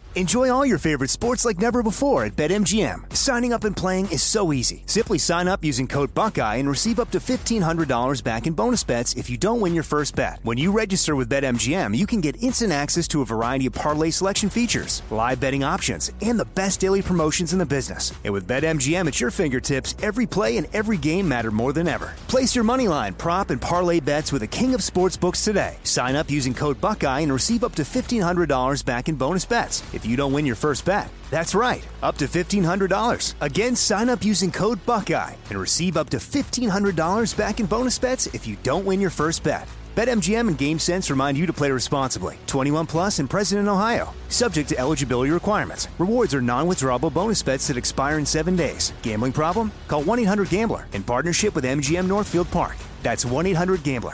Enjoy all your favorite sports like never before at BetMGM. Signing up and playing is so easy. Simply sign up using code Buckeye and receive up to $1,500 back in bonus bets if you don't win your first bet. When you register with BetMGM, you can get instant access to a variety of parlay selection features, live betting options, and the best daily promotions in the business. And with BetMGM at your fingertips, every play and every game matter more than ever. Place your moneyline, prop, and parlay bets with the king of sportsbooks today. Sign up using code Buckeye and receive up to $1,500 back in bonus bets if you don't win your first bet. That's right, up to $1,500. Again, sign up using code Buckeye and receive up to $1,500 back in bonus bets if you don't win your first bet. BetMGM and GameSense remind you to play responsibly. 21 plus and present in Ohio. Subject to eligibility requirements. Rewards are non-withdrawable bonus bets that expire in 7 days. Gambling problem? Call 1-800-GAMBLER in partnership with MGM Northfield Park. That's 1-800-GAMBLER.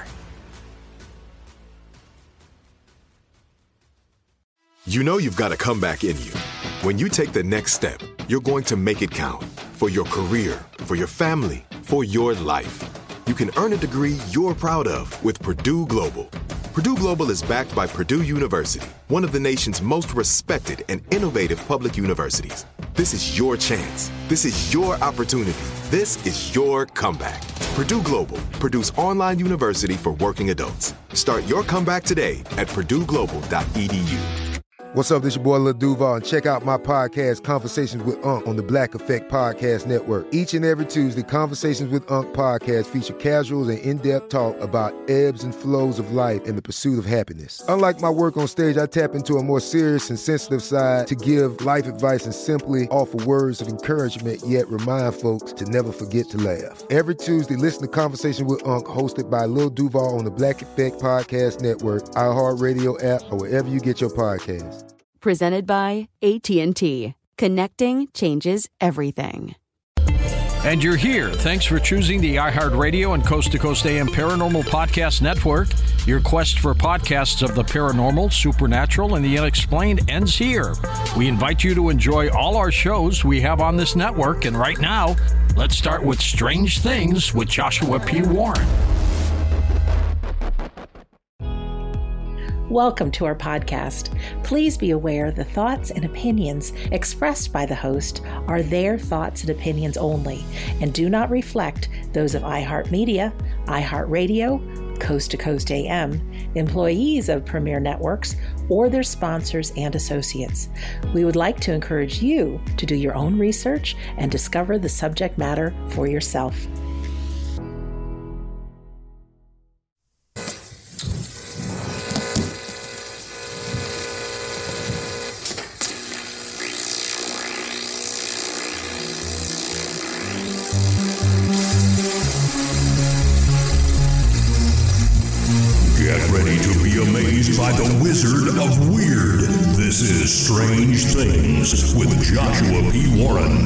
You know you've got a comeback in you. When you take the next step, you're going to make it count. For your career, for your family, for your life. You can earn a degree you're proud of with Purdue Global. Purdue Global is backed by Purdue University, one of the nation's most respected and innovative public universities. This is your chance. This is your opportunity. This is your comeback. Purdue Global, Purdue's online university for working adults. Start your comeback today at purdueglobal.edu. What's up, this your boy Lil Duval, and check out my podcast, Conversations with Unc, on the Black Effect Podcast Network. Each and every Tuesday, Conversations with Unc podcast feature casual and in-depth talk about ebbs and flows of life and the pursuit of happiness. Unlike my work on stage, I tap into a more serious and sensitive side to give life advice and simply offer words of encouragement, yet remind folks to never forget to laugh. Every Tuesday, listen to Conversation with Unc, hosted by Lil Duval on the Black Effect Podcast Network, iHeartRadio app, or wherever you get your podcasts. Presented by AT&T. Connecting changes everything. And you're here. Thanks for choosing the iHeartRadio and Coast to Coast AM Paranormal Podcast Network. Your quest for podcasts of the paranormal, supernatural, and the unexplained ends here. We invite you to enjoy all our shows we have on this network. And right now, let's start with Strange Things with Joshua P. Warren. Welcome to our podcast. Please be aware the thoughts and opinions expressed by the host are their thoughts and opinions only and do not reflect those of iHeartMedia, iHeartRadio, Coast to Coast AM, employees of Premier Networks, or their sponsors and associates. We would like to encourage you to do your own research and discover the subject matter for yourself. By the Wizard of Weird. This is Strange Things with Joshua P. Warren.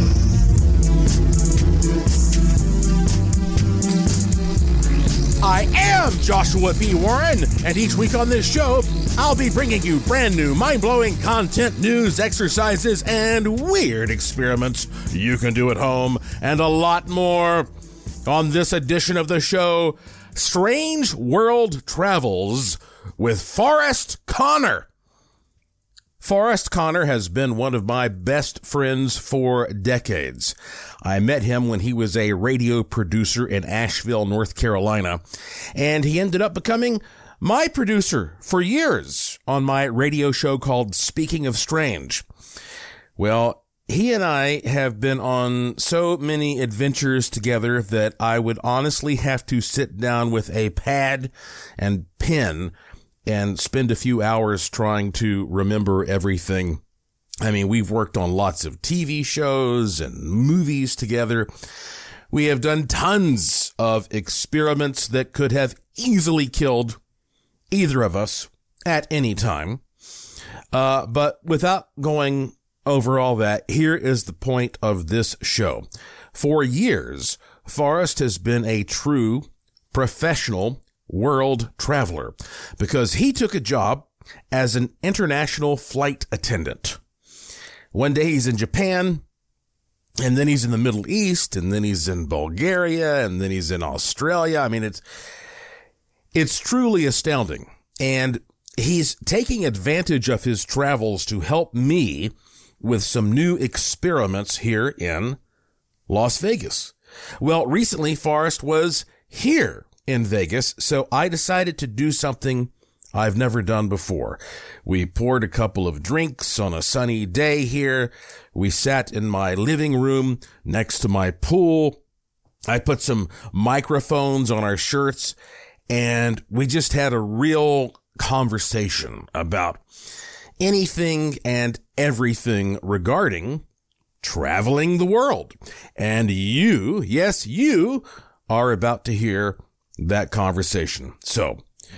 I am Joshua P. Warren, and each week on this show, I'll be bringing you brand new, mind-blowing content, news, exercises, and weird experiments you can do at home, and a lot more. On this edition of the show, Strange World Travels with Forrest Connor. Forrest Connor has been one of my best friends for decades. I met him when he was a radio producer in Asheville, North Carolina, and he ended up becoming my producer for years on my radio show called Speaking of Strange. Well, he and I have been on so many adventures together that I would honestly have to sit down with a pad and pen and spend a few hours trying to remember everything. I mean, we've worked on lots of TV shows and movies together. We have done tons of experiments that could have easily killed either of us at any time. But without going over all that, here is the point of this show. For years, Forrest has been a true professional world traveler because he took a job as an international flight attendant. One day he's in Japan, and then he's in the Middle East, and then he's in Bulgaria, and then he's in Australia. I mean, it's truly astounding. And he's taking advantage of his travels to help me with some new experiments here in Las Vegas. Well, recently Forrest was here in Vegas, so I decided to do something I've never done before. We poured a couple of drinks on a sunny day here. We sat in my living room next to my pool. I put some microphones on our shirts, and we just had a real conversation about anything and everything regarding traveling the world. And you, yes, you are about to hear that conversation. So,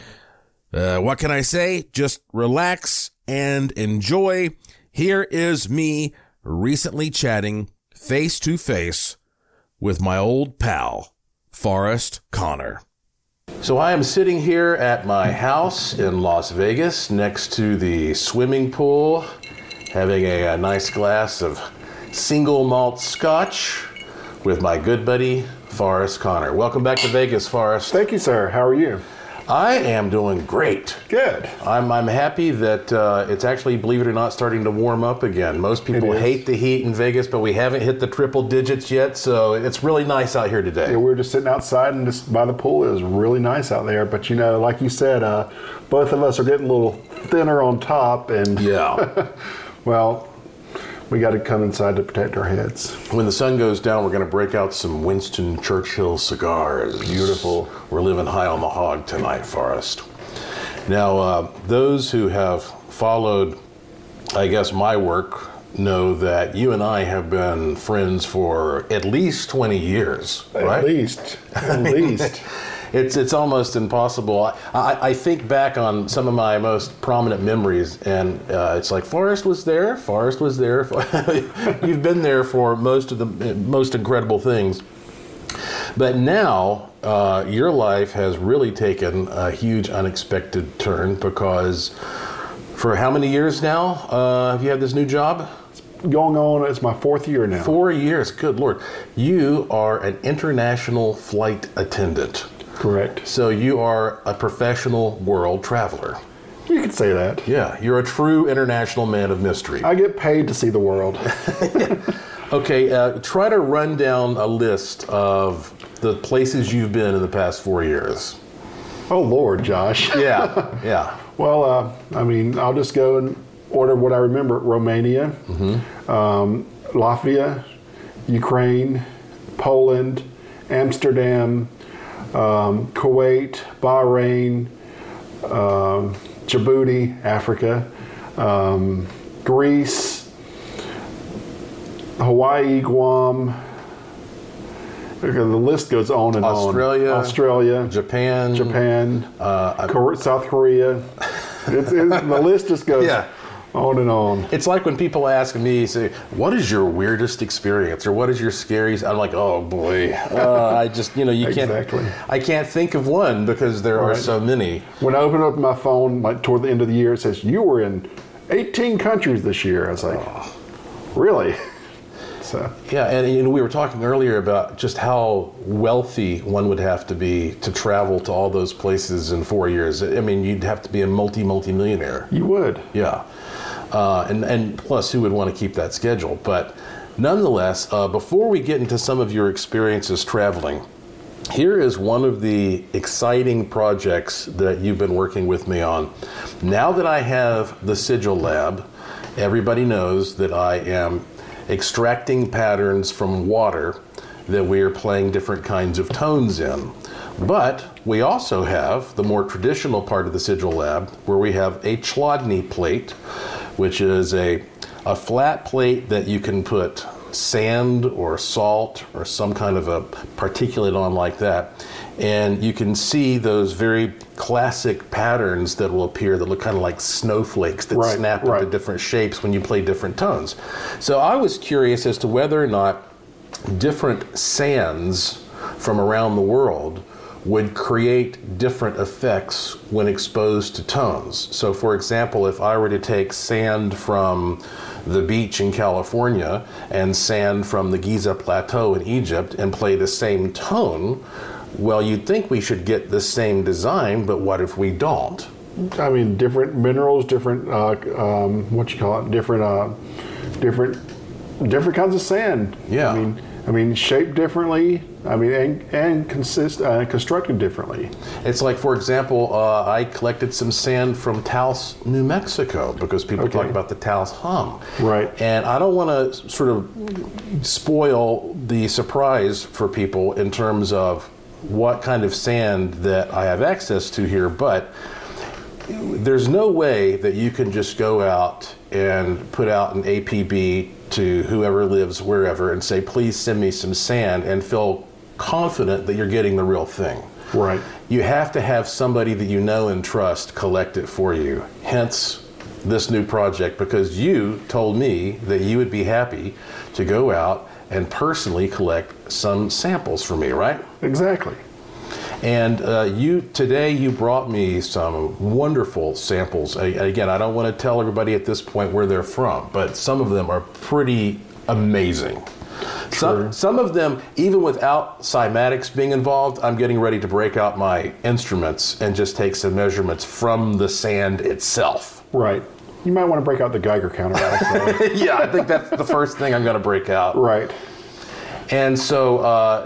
what can I say? Just relax and enjoy. Here is me recently chatting face to face with my old pal, Forrest Connor. So I am sitting here at my house in Las Vegas next to the swimming pool, having a nice glass of single malt scotch with my good buddy, Forrest Connor. Welcome back to Vegas, Forrest. Thank you, sir. How are you? I am doing great. Good. I'm happy that it's actually, believe it or not, starting to warm up again. Most people hate the heat in Vegas, but we haven't hit the triple digits yet, so it's really nice out here today. Yeah, we were just sitting outside and just by the pool. It was really nice out there, but like you said, both of us are getting a little thinner on top, and well, we got to come inside to protect our heads. When the sun goes down, we're going to break out some Winston Churchill cigars. Beautiful. We're living high on the hog tonight, Forrest. Now, those who have followed, I guess, my work know that you and I have been friends for at least 20 years, right? At least. It's almost impossible. I think back on some of my most prominent memories, and it's like, Forrest was there. You've been there for most of the most incredible things. But now, your life has really taken a huge unexpected turn, because for how many years now have you had this new job? Going on, it's my 4th year now. 4 years, good Lord. You are an international flight attendant. Correct. So you are a professional world traveler. You could say that. Yeah, you're a true international man of mystery. I get paid to see the world. Okay, try to run down a list of the places you've been in the past 4 years. Oh, Lord, Josh. Yeah. Well, I'll just go and order what I remember. Romania, Latvia, Ukraine, Poland, Amsterdam, Kuwait, Bahrain, Djibouti, Africa, Greece, Hawaii, Guam. The list goes on and Australia, on. Australia, Japan, South Korea. The list just goes on and on. It's like when people ask me, say, what is your weirdest experience, or what is your scariest? I'm like, oh boy, I just, you Exactly. I can't think of one, because there are so many. When I open up my phone, like toward the end of the year, it says you were in 18 countries this year. I was like, really? So. Yeah, and we were talking earlier about just how wealthy one would have to be to travel to all those places in 4 years. I mean, you'd have to be a multi-millionaire. You would. Yeah. And plus, who would want to keep that schedule? But nonetheless, before we get into some of your experiences traveling, here is one of the exciting projects that you've been working with me on. Now that I have the Sigil Lab, everybody knows that I am extracting patterns from water that we are playing different kinds of tones in. But we also have the more traditional part of the Sigil Lab, where we have a Chladni plate, which is a flat plate that you can put sand or salt or some kind of a particulate on like that. And you can see those very classic patterns that will appear that look kind of like snowflakes that snap into different shapes when you play different tones. So I was curious as to whether or not different sands from around the world would create different effects when exposed to tones. So for example, if I were to take sand from the beach in California and sand from the Giza Plateau in Egypt and play the same tone, well, you'd think we should get the same design, but what if we don't? I mean, different minerals, different different kinds of sand. Yeah. I mean, shaped differently. I mean, and constructed differently. It's like, for example, I collected some sand from Taos, New Mexico, because people talk about the Taos hum. Right. And I don't want to sort of spoil the surprise for people in terms of what kind of sand that I have access to here, but there's no way that you can just go out and put out an APB to whoever lives wherever and say, please send me some sand, and feel confident that you're getting the real thing. Right. You have to have somebody that you know and trust collect it for you. Hence this new project, because you told me that you would be happy to go out and personally collect some samples for me, right? Exactly. And today you brought me some wonderful samples. Again, I don't want to tell everybody at this point where they're from, but some of them are pretty amazing. Some of them, even without cymatics being involved, I'm getting ready to break out my instruments and just take some measurements from the sand itself. Right. You might want to break out the Geiger counter. Yeah, I think that's the first thing I'm going to break out. Right. And so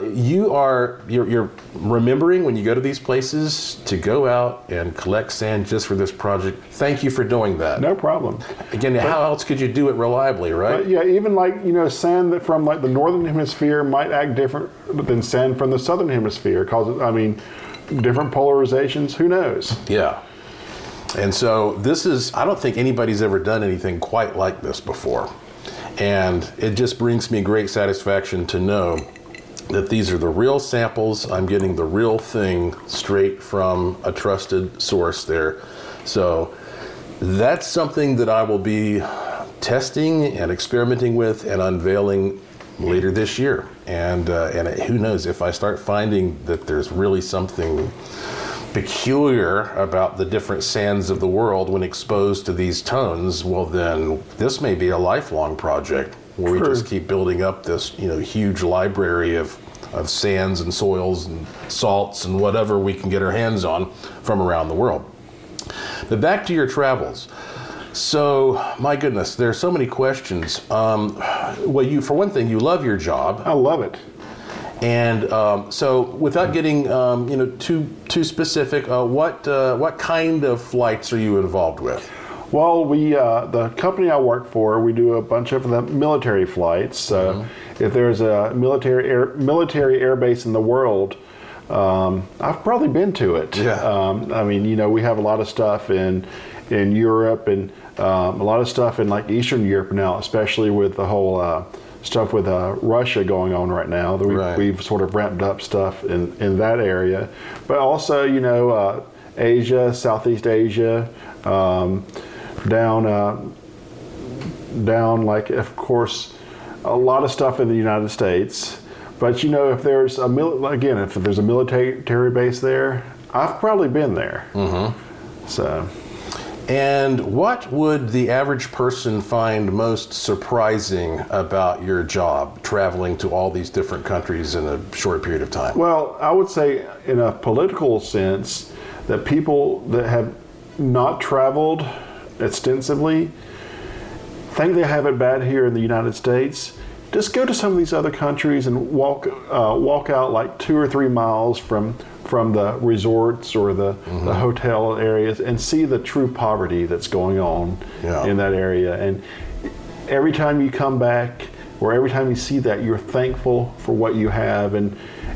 you're remembering when you go to these places to go out and collect sand just for this project. Thank you for doing that. No problem. Again, how else could you do it reliably, right? Yeah, even like, sand that from like the northern hemisphere might act different than sand from the southern hemisphere, because, I mean, different polarizations, who knows? Yeah. And so I don't think anybody's ever done anything quite like this before. And it just brings me great satisfaction to know that these are the real samples. I'm getting the real thing straight from a trusted source there. So that's something that I will be testing and experimenting with and unveiling later this year. And who knows, if I start finding that there's really something peculiar about the different sands of the world when exposed to these tones, well then this may be a lifelong project where we just keep building up this huge library of sands and soils and salts and whatever we can get our hands on from around the world. But back to your travels. So, my goodness, there are so many questions. Well, for one thing, you love your job. I love it. And so, without getting too specific, what kind of flights are you involved with? Well, the company I work for, we do a bunch of the military flights. If there's a military air base in the world, I've probably been to it. Yeah. I mean, we have a lot of stuff in Europe, and a lot of stuff in like Eastern Europe now, especially with the whole stuff with Russia going on right now. We've sort of ramped up stuff in that area, but also Asia, Southeast Asia, down like, of course, a lot of stuff in the United States. But if there's a military base there, I've probably been there. Mm-hmm. So. And what would the average person find most surprising about your job, traveling to all these different countries in a short period of time? Well, I would say in a political sense that people that have not traveled extensively think they have it bad here in the United States. Just go to some of these other countries and walk out like 2 or 3 miles from the resorts or the hotel areas and see the true poverty that's going on in that area. And every time you come back, or every time you see that, you're thankful for what you have and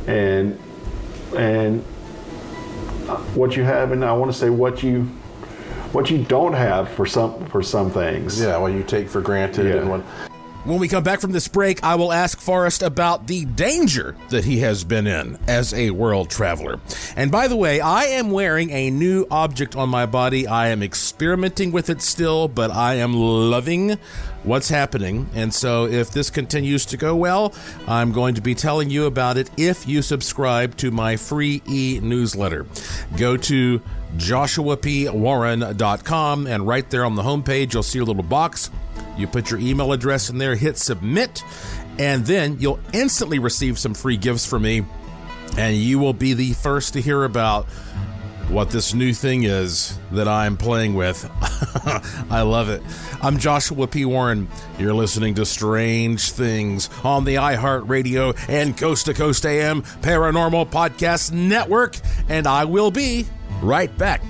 what you have, and I want to say what you don't have for some things. Yeah, what you take for granted and what. When we come back from this break, I will ask Forrest about the danger that he has been in as a world traveler. And by the way, I am wearing a new object on my body. I am experimenting with it still, but I am loving what's happening. And so if this continues to go well, I'm going to be telling you about it if you subscribe to my free e-newsletter. Go to joshuapwarren.com, and right there on the homepage, you'll see a little box. You put your email address in there, hit submit, and then you'll instantly receive some free gifts from me, and you will be the first to hear about what this new thing is that I'm playing with. I love it. I'm Joshua P. Warren. You're listening to Strange Things on the iHeartRadio and Coast to Coast AM Paranormal Podcast Network, and I will be right back.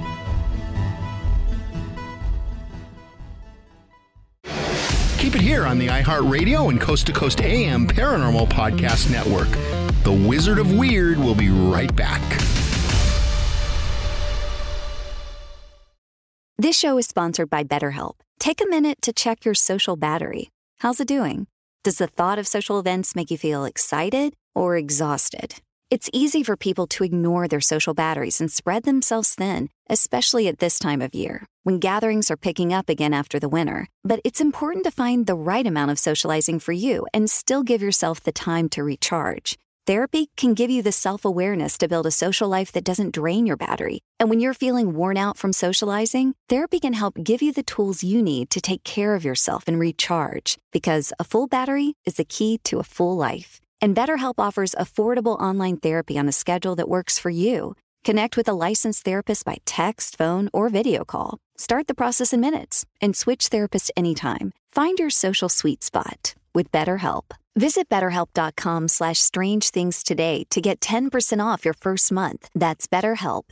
Keep it here on the iHeartRadio and Coast to Coast AM Paranormal Podcast Network. The Wizard of Weird will be right back. This show is sponsored by BetterHelp. Take a minute to check your social battery. How's it doing? Does the thought of social events make you feel excited or exhausted? It's easy for people to ignore their social batteries and spread themselves thin, especially at this time of year, when gatherings are picking up again after the winter. But it's important to find the right amount of socializing for you and still give yourself the time to recharge. Therapy can give you the self-awareness to build a social life that doesn't drain your battery. And when you're feeling worn out from socializing, therapy can help give you the tools you need to take care of yourself and recharge. Because a full battery is the key to a full life. And BetterHelp offers affordable online therapy on a schedule that works for you. Connect with a licensed therapist by text, phone, or video call. Start the process in minutes and switch therapists anytime. Find your social sweet spot with BetterHelp. Visit BetterHelp.com/strangethings today to get 10% off your first month. That's BetterHelp,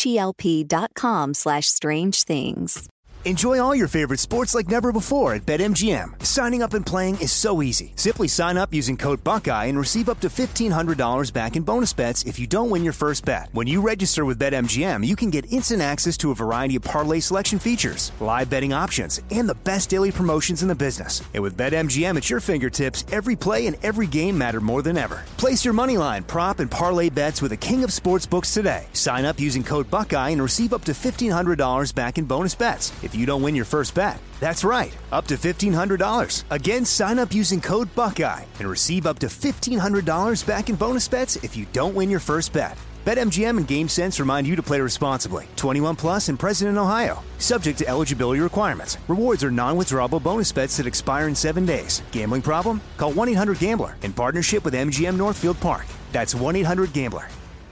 HELP.com/strangethings. Enjoy all your favorite sports like never before at BetMGM. Signing up and playing is so easy. Simply sign up using code Buckeye and receive up to $1,500 back in bonus bets if you don't win your first bet. When you register with BetMGM, you can get instant access to a variety of parlay selection features, live betting options, and the best daily promotions in the business. And with BetMGM at your fingertips, every play and every game matter more than ever. Place your moneyline, prop, and parlay bets with the king of sportsbooks today. Sign up using code Buckeye and receive up to $1,500 back in bonus bets if you don't win your first bet. That's right, up to $1,500. Again, sign up using code Buckeye and receive up to $1,500 back in bonus bets if you don't win your first bet. BetMGM and GameSense remind you to play responsibly. 21 plus and present in Ohio. Subject to eligibility requirements. Rewards are non-withdrawable bonus bets that expire in 7 days. Gambling problem? Call 1-800-GAMBLER in partnership with MGM Northfield Park. That's 1-800-GAMBLER.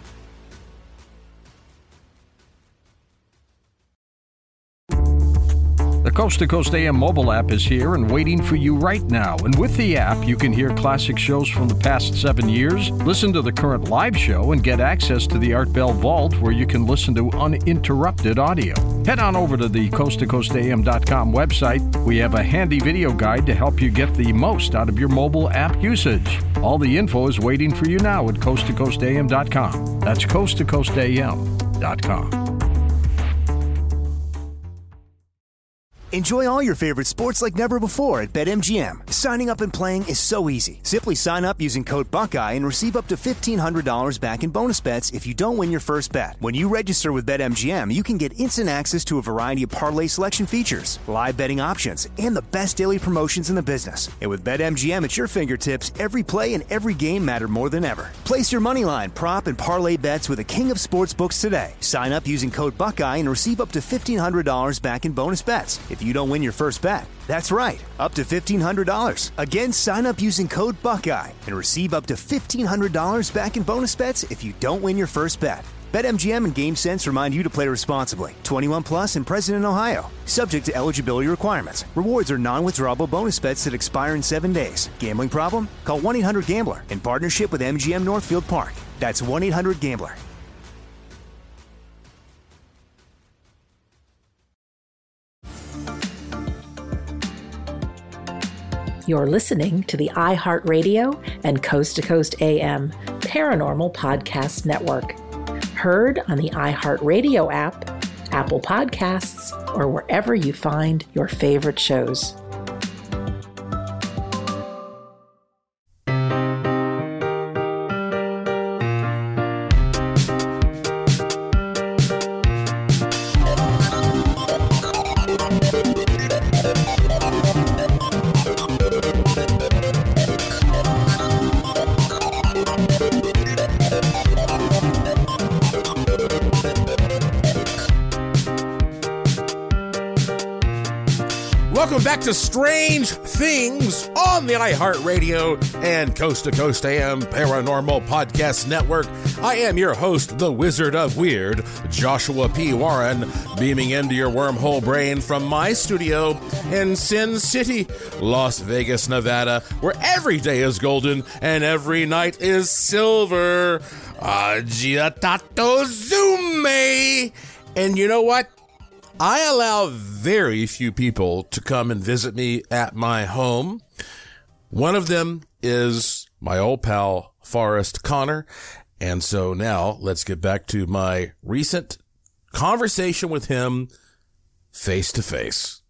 The Coast to Coast AM mobile app is here and waiting for you right now. And with the app, you can hear classic shows from the past 7 years, listen to the current live show, and get access to the Art Bell Vault, where you can listen to uninterrupted audio. Head on over to the coasttocoastam.com website. We have a handy video guide to help you get the most out of your mobile app usage. All the info is waiting for you now at coasttocoastam.com. That's coasttocoastam.com. Enjoy all your favorite sports like never before at BetMGM. Signing up and playing is so easy. Simply sign up using code Buckeye and receive up to $1,500 back in bonus bets if you don't win your first bet. When you register with BetMGM, you can get instant access to a variety of parlay selection features, live betting options, and the best daily promotions in the business. And with BetMGM at your fingertips, every play and every game matter more than ever. Place your moneyline, prop, and parlay bets with the king of sportsbooks today. Sign up using code Buckeye and receive up to $1,500 back in bonus bets if you don't win your first bet. That's right, up to $1,500. Again, sign up using code Buckeye and receive up to $1,500 back in bonus bets if you don't win your first bet. BetMGM and GameSense remind you to play responsibly. 21 plus and present in Ohio. Subject to eligibility requirements. Rewards are non-withdrawable bonus bets that expire in 7 days. Gambling problem? Call 1-800-GAMBLER in partnership with MGM Northfield Park. That's 1-800-GAMBLER. You're listening to the iHeartRadio and Coast to Coast AM Paranormal Podcast Network. Heard on the iHeartRadio app, Apple Podcasts, or wherever you find your favorite shows. Welcome back to Strange Things on the iHeartRadio and Coast to Coast AM Paranormal Podcast Network. I am your host, the Wizard of Weird, Joshua P. Warren, beaming into your wormhole brain from my studio in Sin City, Las Vegas, Nevada, where every day is golden and every night is silver. Agiatato Zume! And you know what? I allow very few people to come and visit me at my home. One of them is my old pal, Forrest Connor. And so now let's get back to my recent conversation with him face to face.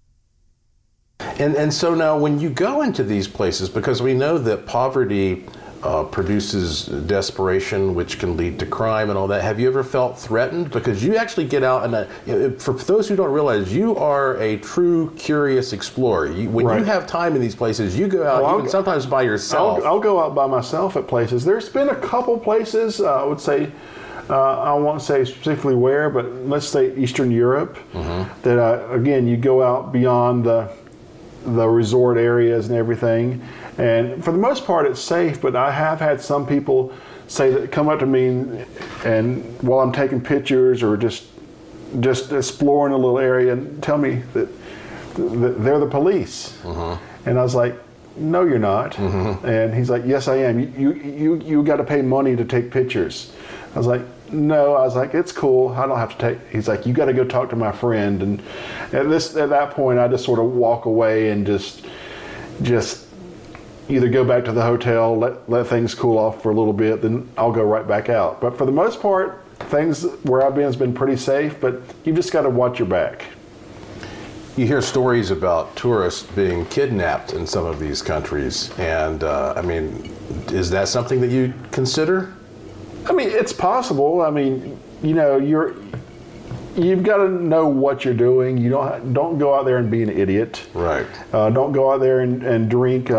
And so now when you go into these places, because we know that poverty produces desperation, which can lead to crime and all that. Have you ever felt threatened? Because you actually get out, and for those who don't realize, you are a true curious explorer. When you have time in these places, you go out, even sometimes by yourself. I'll go out by myself at places. There's been a couple places, I would say, I won't say specifically where, but let's say Eastern Europe, that again, you go out beyond the resort areas and everything. And for the most part, it's safe, but I have had some people say that come up to me and while I'm taking pictures or just exploring a little area and tell me that they're the police. And I was like, no, you're not. And he's like, yes, I am. You got to pay money to take pictures. I was like, no. I was like, it's cool. I don't have to take. He's like, you got to go talk to my friend. And at that point, I just sort of walk away and just either go back to the hotel, let things cool off for a little bit, then I'll go right back out. But for the most part, things where I've been has been pretty safe, but you've just got to watch your back. You hear stories about tourists being kidnapped in some of these countries, and I mean, is that something that you consider? I mean, it's possible. I mean, you know, you've got to know what you're doing. You don't go out there and be an idiot. Right. Don't go out there and drink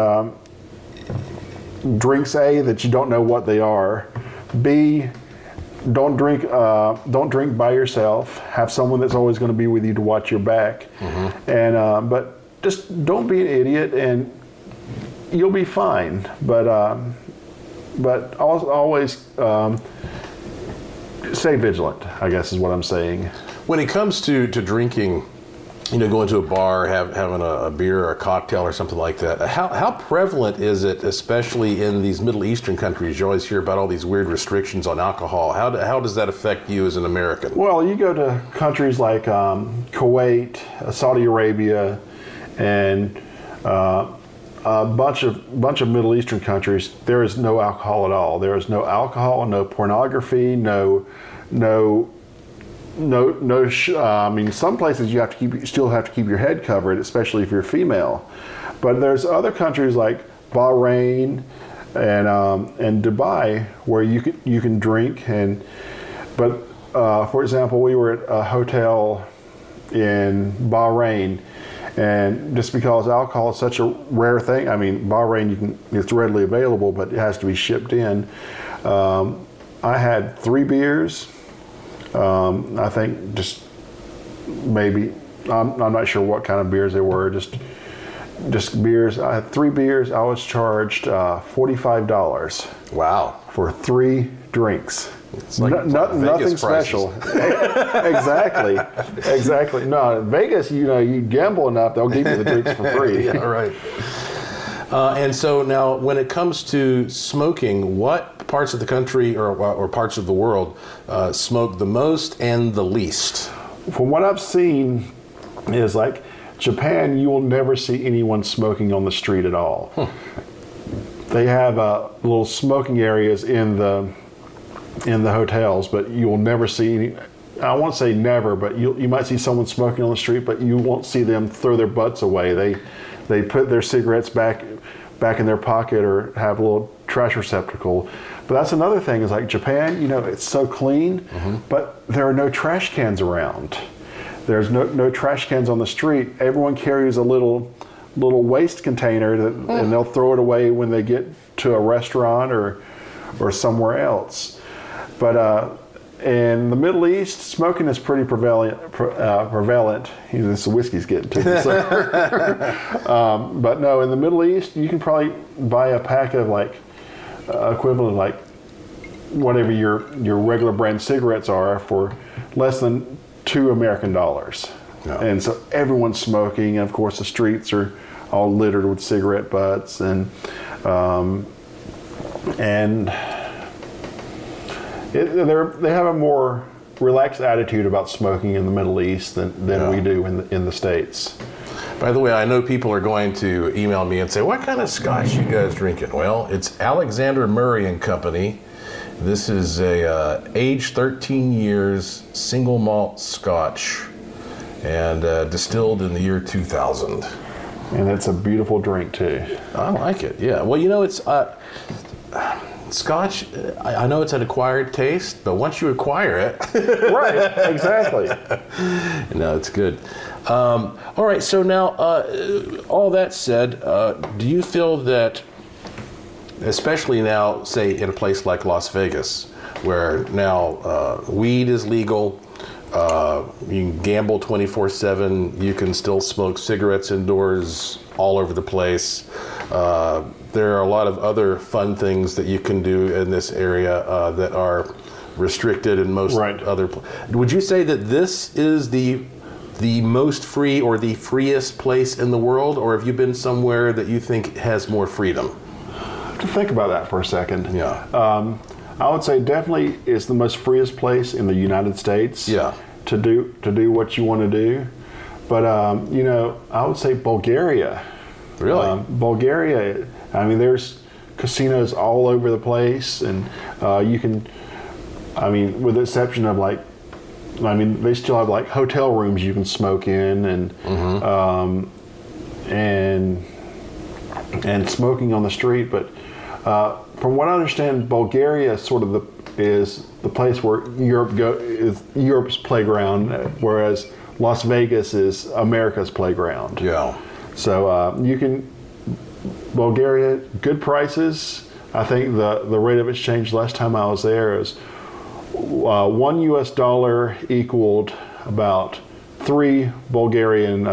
drinks A that you don't know what they are. B, don't drink by yourself. Have someone that's always going to be with you to watch your back. And but just don't be an idiot, and you'll be fine. But always stay vigilant, I guess is what I'm saying. When it comes to drinking, you know, going to a bar, having a beer or a cocktail or something like that, how prevalent is it, especially in these Middle Eastern countries? You always hear about all these weird restrictions on alcohol. How does that affect you as an American? Well, you go to countries like Kuwait, Saudi Arabia, and a bunch of Middle Eastern countries. There is no alcohol at all. There is no alcohol, no pornography, I mean, some places you still have to keep your head covered, especially if you're female. But there's other countries like Bahrain and Dubai where you can drink. But for example, we were at a hotel in Bahrain, and just because alcohol is such a rare thing, I mean, Bahrain it's readily available, but it has to be shipped in. I had 3 beers. I think just maybe, I'm not sure what kind of beers they were, just beers. I had 3 beers. I was charged $45. Wow. For 3 drinks. It's like nothing special. Exactly. No, in Vegas, you gamble enough, they'll give you the drinks for free. Yeah, right. And so now, when it comes to smoking, what parts of the country or parts of the world smoke the most and the least? From what I've seen is like Japan, you will never see anyone smoking on the street at all. They have little smoking areas in the hotels, but you will never see any. I won't say never, but you might see someone smoking on the street, but you won't see them throw their butts away. They put their cigarettes back in their pocket or have a little trash receptacle. But that's another thing is like Japan, it's so clean, but there are no trash cans around. There's no trash cans on the street. Everyone carries a little waste container and they'll throw it away when they get to a restaurant or somewhere else. But in the Middle East, smoking is pretty prevalent. This whiskey's getting to me. So. But no, in the Middle East, you can probably buy a pack of like equivalent like whatever your regular brand cigarettes are for less than $2 American. No. And so everyone's smoking, and of course the streets are all littered with cigarette butts, and they have a more relaxed attitude about smoking in the Middle East than we do in the States. By the way, I know people are going to email me and say, what kind of scotch you guys drinking? Well, it's Alexander Murray and Company. This is a aged 13 years single malt scotch, and distilled in the year 2000. And it's a beautiful drink too. I like it, yeah. Well, you know, it's Scotch, I know it's an acquired taste, but once you acquire it... Right, exactly. No, it's good. All right, so now, all that said, do you feel that, especially now, say, in a place like Las Vegas, where now weed is legal, you can gamble 24/7, you can still smoke cigarettes indoors all over the place. There are a lot of other fun things that you can do in this area that are restricted in most other places. Would you say that this is the most free or the freest place in the world, or have you been somewhere that you think has more freedom? I have to think about that for a second. Yeah. I would say definitely it's the most freest place in the United States. Yeah. To do what you want to do, but you know, I would say Bulgaria. Really? Bulgaria. I mean, there's casinos all over the place, and you can. I mean, with the exception of like, I mean, they still have like hotel rooms you can smoke in, and and smoking on the street. But from what I understand, Bulgaria sort of is the place where is Europe's playground, whereas Las Vegas is America's playground. Yeah. So you can, Bulgaria, good prices. I think the rate of exchange last time I was there is $1 US equaled about 3 Bulgarian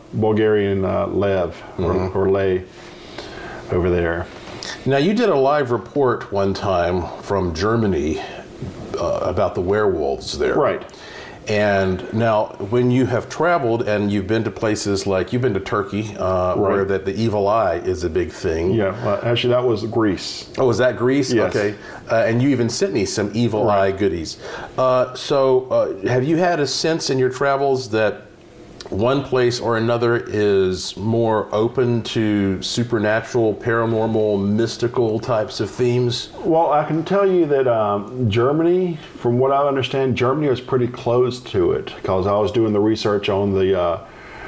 lev or lei over there. Now, you did a live report one time from Germany about the werewolves there. Right. And now, when you have traveled and you've been to places like, you've been to Turkey, where the evil eye is a big thing. Yeah, actually that was Greece. Oh, was that Greece? Yes. Okay. And you even sent me some evil eye goodies. So have you had a sense in your travels that one place or another is more open to supernatural, paranormal, mystical types of themes? Well, I can tell you that Germany, from what I understand, Germany was pretty closed to it, because I was doing the research on the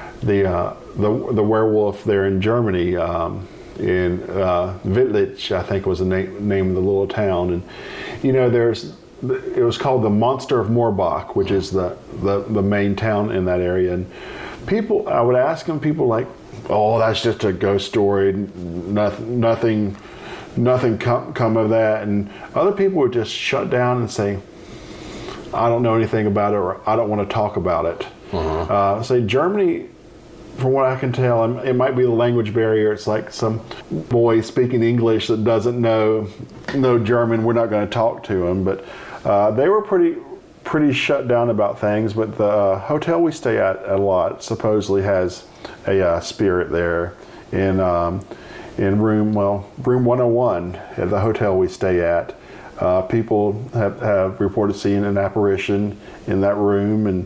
werewolf there in Germany, in Wittlich, I think was the name of the little town, and you know, it was called the Monster of Moorbach, which is the main town in that area. And people, I would ask them, people like, oh, that's just a ghost story, nothing come of that. And other people would just shut down and say, I don't know anything about it, or I don't want to talk about it. Say Germany, from what I can tell, it might be the language barrier. It's like some boy speaking English that doesn't know German. We're not going to talk to him, but they were pretty shut down about things. But the hotel we stay at a lot supposedly has a spirit there in room 101 at the hotel we stay at. People have reported seeing an apparition in that room, and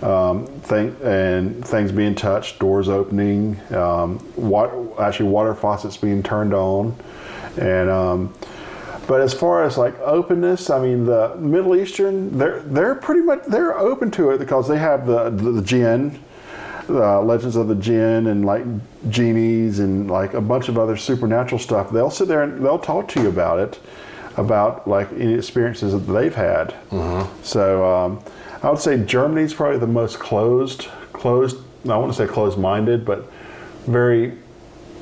things being touched, doors opening, water faucets being turned on, and but as far as like openness, I mean, the Middle Eastern, they're open to it, because they have the jinn, legends of the jinn, and like genies, and like a bunch of other supernatural stuff. They'll sit there and they'll talk to you about it, about like any experiences that they've had. So I would say Germany's probably the most closed. I wouldn't say closed-minded, but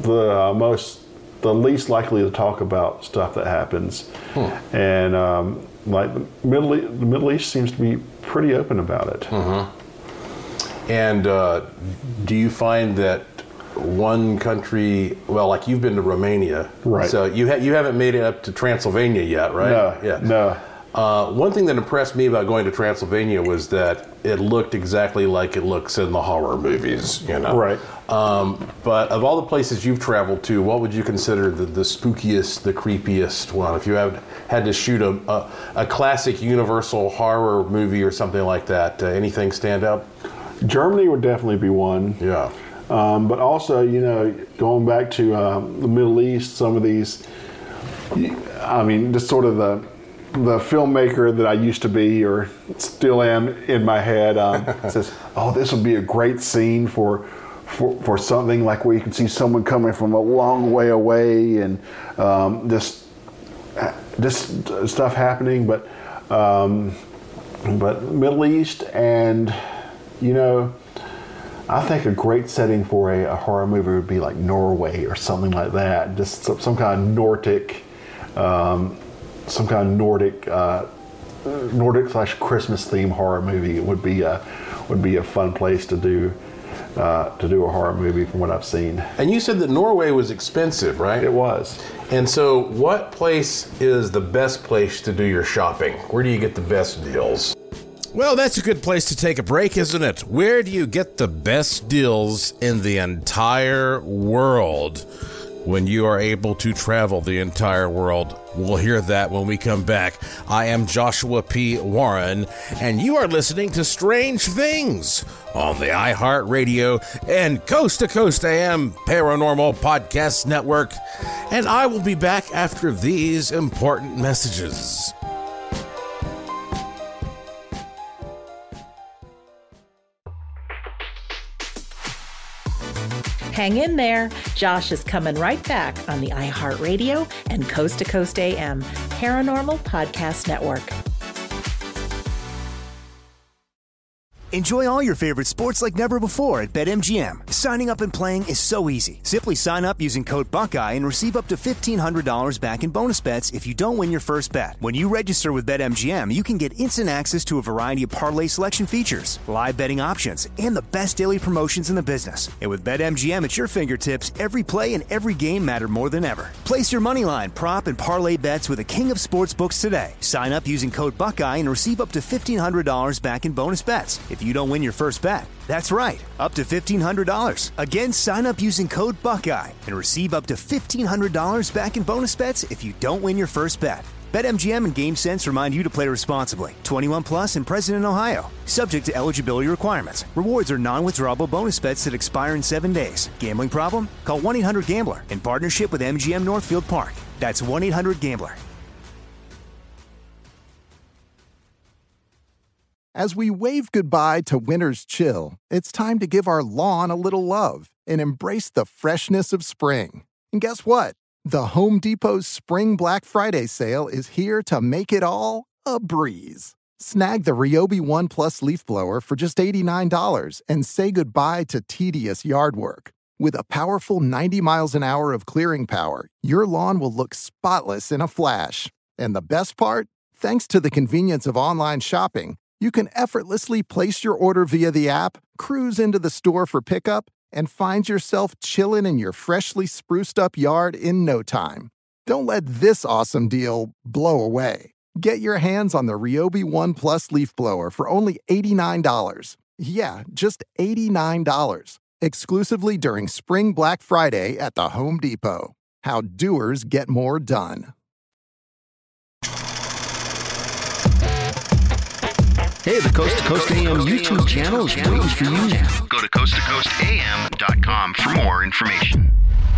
the least likely to talk about stuff that happens. And like the Middle East seems to be pretty open about it. Mm-hmm. And do you find that one country, well, like you've been to Romania, right? So you haven't made it up to Transylvania yet, right? No, yeah, no. One thing that impressed me about going to Transylvania was that it looked exactly like it looks in the horror movies, you know. Right. But of all the places you've traveled to, what would you consider the spookiest, the creepiest one? If you had to shoot a classic Universal horror movie or something like that, anything stand out? Germany would definitely be one. Yeah. But also, you know, going back to the Middle East, some of these, I mean, just sort of the filmmaker that I used to be, or still am in my head, says, "Oh, this would be a great scene for something like where you can see someone coming from a long way away, and just stuff happening." But Middle East, and you know, I think a great setting for a horror movie would be like Norway or something like that. Just some kind of Nordic. Some kind of Nordic/Christmas theme horror movie would be a fun place to do a horror movie from what I've seen. And you said that Norway was expensive, right? It was. And so, what place is the best place to do your shopping? Where do you get the best deals? Well, that's a good place to take a break, isn't it? Where do you get the best deals in the entire world? When you are able to travel the entire world. We'll hear that when we come back. I am Joshua P. Warren, and you are listening to Strange Things on the iHeartRadio and Coast to Coast AM Paranormal Podcast Network. And I will be back after these important messages. Hang in there. Josh is coming right back on the iHeartRadio and Coast to Coast AM Paranormal Podcast Network. Enjoy all your favorite sports like never before at BetMGM. Signing up and playing is so easy. Simply sign up using code Buckeye and receive up to $1,500 back in bonus bets if you don't win your first bet. When you register with BetMGM, you can get instant access to a variety of parlay selection features, live betting options, and the best daily promotions in the business. And with BetMGM at your fingertips, every play and every game matter more than ever. Place your moneyline, prop, and parlay bets with the king of sportsbooks today. Sign up using code Buckeye and receive up to $1,500 back in bonus bets if you don't win your first bet. That's right, up to $1,500. Again, sign up using code Buckeye and receive up to $1,500 back in bonus bets if you don't win your first bet. BetMGM and GameSense remind you to play responsibly. 21 plus and present in Ohio. Subject to eligibility requirements. Rewards are non-withdrawable bonus bets that expire in 7 days. Gambling problem? Call 1-800-GAMBLER in partnership with MGM Northfield Park. That's 1-800-GAMBLER. As we wave goodbye to winter's chill, it's time to give our lawn a little love and embrace the freshness of spring. And guess what? The Home Depot's Spring Black Friday sale is here to make it all a breeze. Snag the Ryobi One Plus leaf blower for just $89 and say goodbye to tedious yard work. With a powerful 90 miles an hour of clearing power, your lawn will look spotless in a flash. And the best part? Thanks to the convenience of online shopping, you can effortlessly place your order via the app, cruise into the store for pickup, and find yourself chilling in your freshly spruced up yard in no time. Don't let this awesome deal blow away. Get your hands on the Ryobi One Plus leaf blower for only $89. Yeah, just $89. Exclusively during Spring Black Friday at the Home Depot. How doers get more done. Hey, the Coast to Coast AM YouTube channel is waiting for you now. Go to coasttocoastam.com for more information.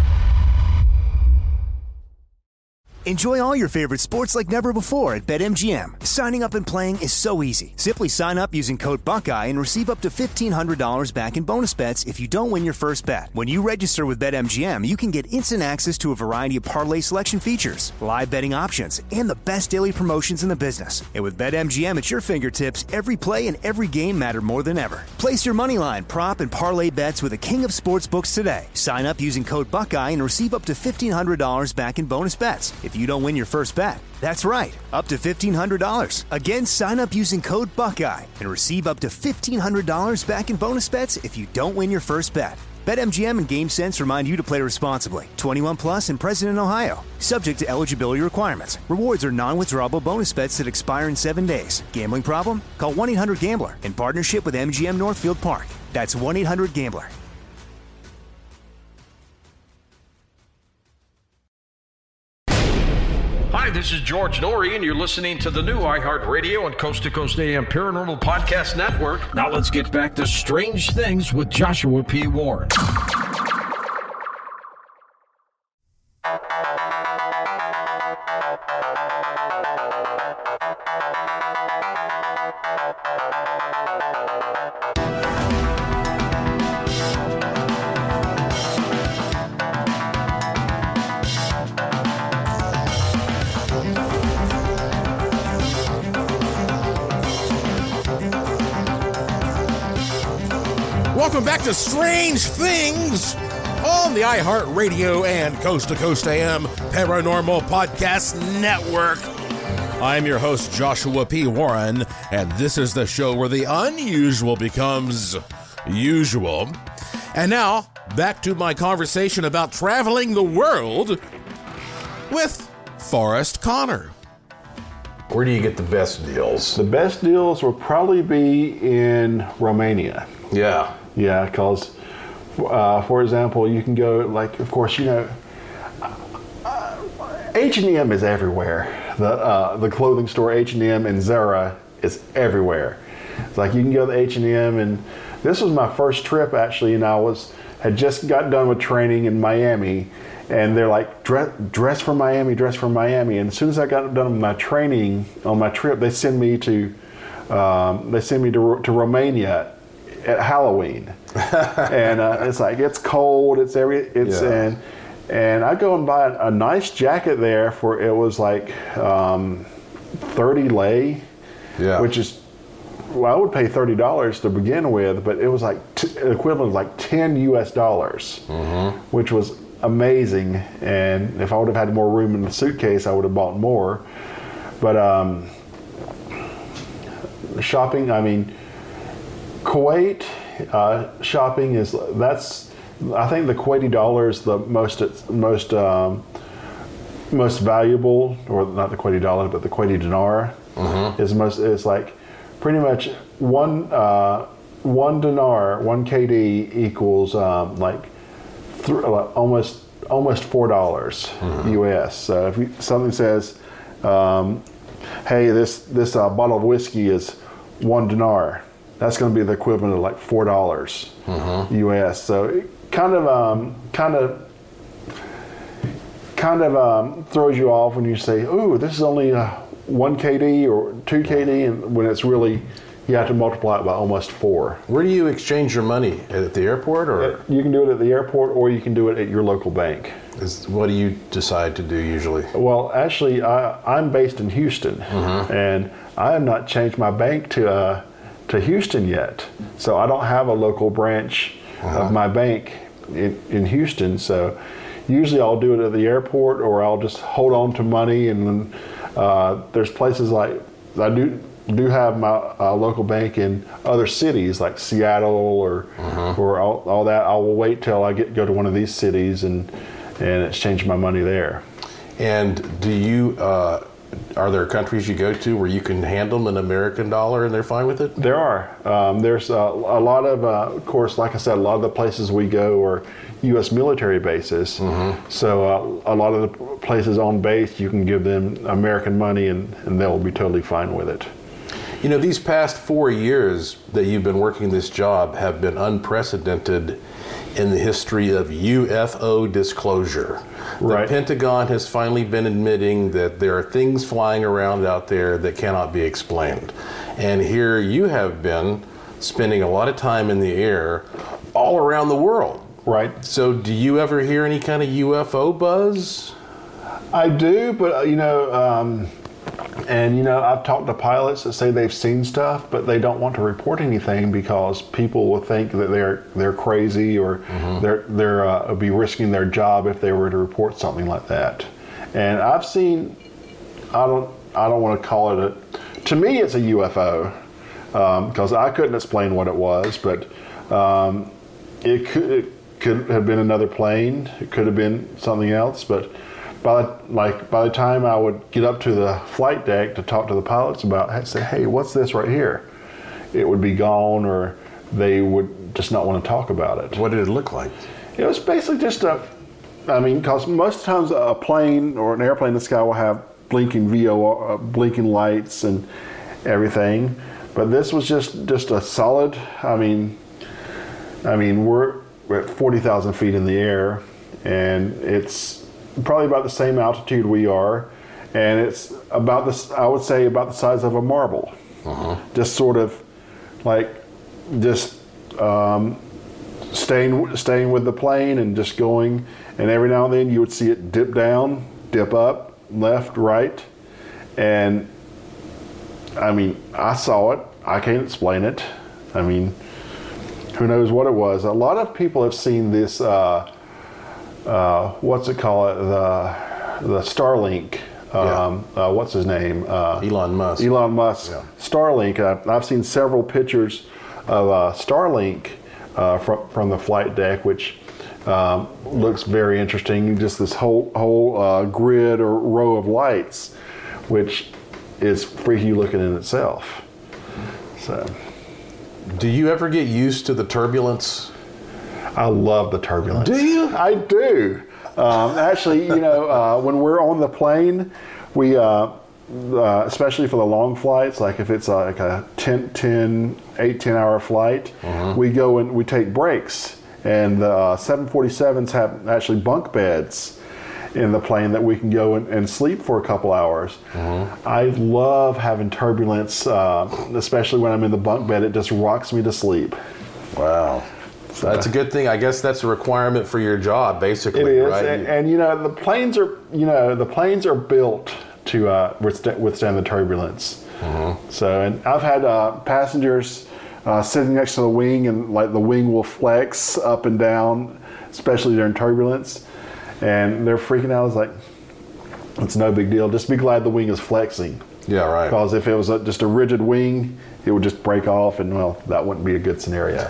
Enjoy all your favorite sports like never before at BetMGM. Signing up and playing is so easy. Simply sign up using code Buckeye and receive up to $1,500 back in bonus bets if you don't win your first bet. When you register with BetMGM, you can get instant access to a variety of parlay selection features, live betting options, and the best daily promotions in the business. And with BetMGM at your fingertips, every play and every game matter more than ever. Place your moneyline, prop, and parlay bets with the king of sportsbooks today. Sign up using code Buckeye and receive up to $1,500 back in bonus bets if you don't win your first bet. That's right, up to $1,500. Again, sign up using code Buckeye and receive up to $1,500 back in bonus bets if you don't win your first bet. BetMGM and GameSense remind you to play responsibly. 21 plus and present in Ohio. Subject to eligibility requirements. Rewards are non-withdrawable bonus bets that expire in 7 days. Gambling problem? Call 1-800-GAMBLER in partnership with MGM Northfield Park. That's 1-800-GAMBLER. Hi, this is George Norrie, and you're listening to the new iHeartRadio and Coast to Coast AM Paranormal Podcast Network. Now let's get back to Strange Things with Joshua P. Warren. Welcome back to Strange Things on the iHeartRadio and Coast to Coast AM Paranormal Podcast Network. I'm your host, Joshua P. Warren, and this is the show where the unusual becomes usual. And now, back to my conversation about traveling the world with Forrest Connor. Where do you get the best deals? The best deals will probably be in Romania. Yeah. Yeah, because, for example, you can go, like, of course, you know, H&M is everywhere. The clothing store H&M and Zara is everywhere. It's like you can go to H&M, and this was my first trip, actually, and I had just got done with training in Miami, and they're like, dress for Miami, dress for Miami. And as soon as I got done with my training on my trip, they send me to Romania at Halloween. And it's like, it's cold, and I go and buy a nice jacket there it was like 30 lei, which is, well, I would pay $30 to begin with, but it was like equivalent of like $10 US, which was amazing. And if I would have had more room in the suitcase, I would have bought more. But shopping, I mean, Kuwait shopping I think the Kuwaiti dollar is the most valuable, or not the Kuwaiti dollar, but the Kuwaiti dinar is like pretty much one dinar, 1 KD equals almost $4 US. So if something says, hey, this bottle of whiskey is 1 dinar, that's going to be the equivalent of like $4 US. So it kind of throws you off when you say, "Ooh, this is only 1 KD or 2 KD," and when it's really, you have to multiply it by almost 4. Where do you exchange your money? At the airport, or you can do it at the airport, or you can do it at your local bank. What do you decide to do usually? Well, actually, I'm based in Houston, and I have not changed my bank to Houston yet. So I don't have a local branch of my bank in Houston. So usually I'll do it at the airport, or I'll just hold on to money. And there's places like, I do have my local bank in other cities like Seattle or all that. I will wait till I go to one of these cities and exchange my money there. And do you are there countries you go to where you can hand them an American dollar and they're fine with it? There are. There's a lot of course, like I said, a lot of the places we go are U.S. military bases. So a lot of the places on base, you can give them American money and they'll be totally fine with it. You know, these past 4 years that you've been working this job have been unprecedented in the history of UFO disclosure. The Pentagon has finally been admitting that there are things flying around out there that cannot be explained. And here you have been spending a lot of time in the air all around the world. Right. So do you ever hear any kind of UFO buzz? I do, but I've talked to pilots that say they've seen stuff, but they don't want to report anything because people will think that they're crazy, or they're be risking their job if they were to report something like that. And I've seen, I don't want to call it to me it's a UFO, because I couldn't explain what it was, but it could have been another plane. It could have been something else, but by the time I would get up to the flight deck to talk to the pilots about it, I'd say, hey, what's this right here? It would be gone, or they would just not want to talk about it. What did it look like? It was basically just because most times a plane or an airplane in the sky will have blinking VOR, blinking lights and everything, but this was just a solid. I mean, we're at 40,000 feet in the air, and it's probably about the same altitude we are, and it's about this. I would say about the size of a marble. Just sort of like staying with the plane and just going, and every now and then you would see it dip down, dip up, left, right, and I mean, I saw it. I can't explain it. I mean, who knows what it was? A lot of people have seen this, what's it called? The Starlink. What's his name? Elon Musk. Elon Musk. Yeah. Starlink. I've seen several pictures of Starlink from the flight deck, which looks very interesting. Just this whole grid or row of lights, which is freaky looking in itself. So, do you ever get used to the turbulence? I love the turbulence. Do you? I do. Actually, when we're on the plane, we, especially for the long flights, like if it's like a 8-10 hour flight, we go and we take breaks. And the 747s have actually bunk beds in the plane that we can go and sleep for a couple hours. I love having turbulence, especially when I'm in the bunk bed. It just rocks me to sleep. Wow. So that's a good thing. I guess that's a requirement for your job, basically. It is, right? and the planes are built to withstand the turbulence. So, and I've had passengers sitting next to the wing, and like the wing will flex up and down, especially during turbulence, and they're freaking out. It's like, it's no big deal. Just be glad the wing is flexing. Yeah, right. Because if it was just a rigid wing, it would just break off, and well, that wouldn't be a good scenario.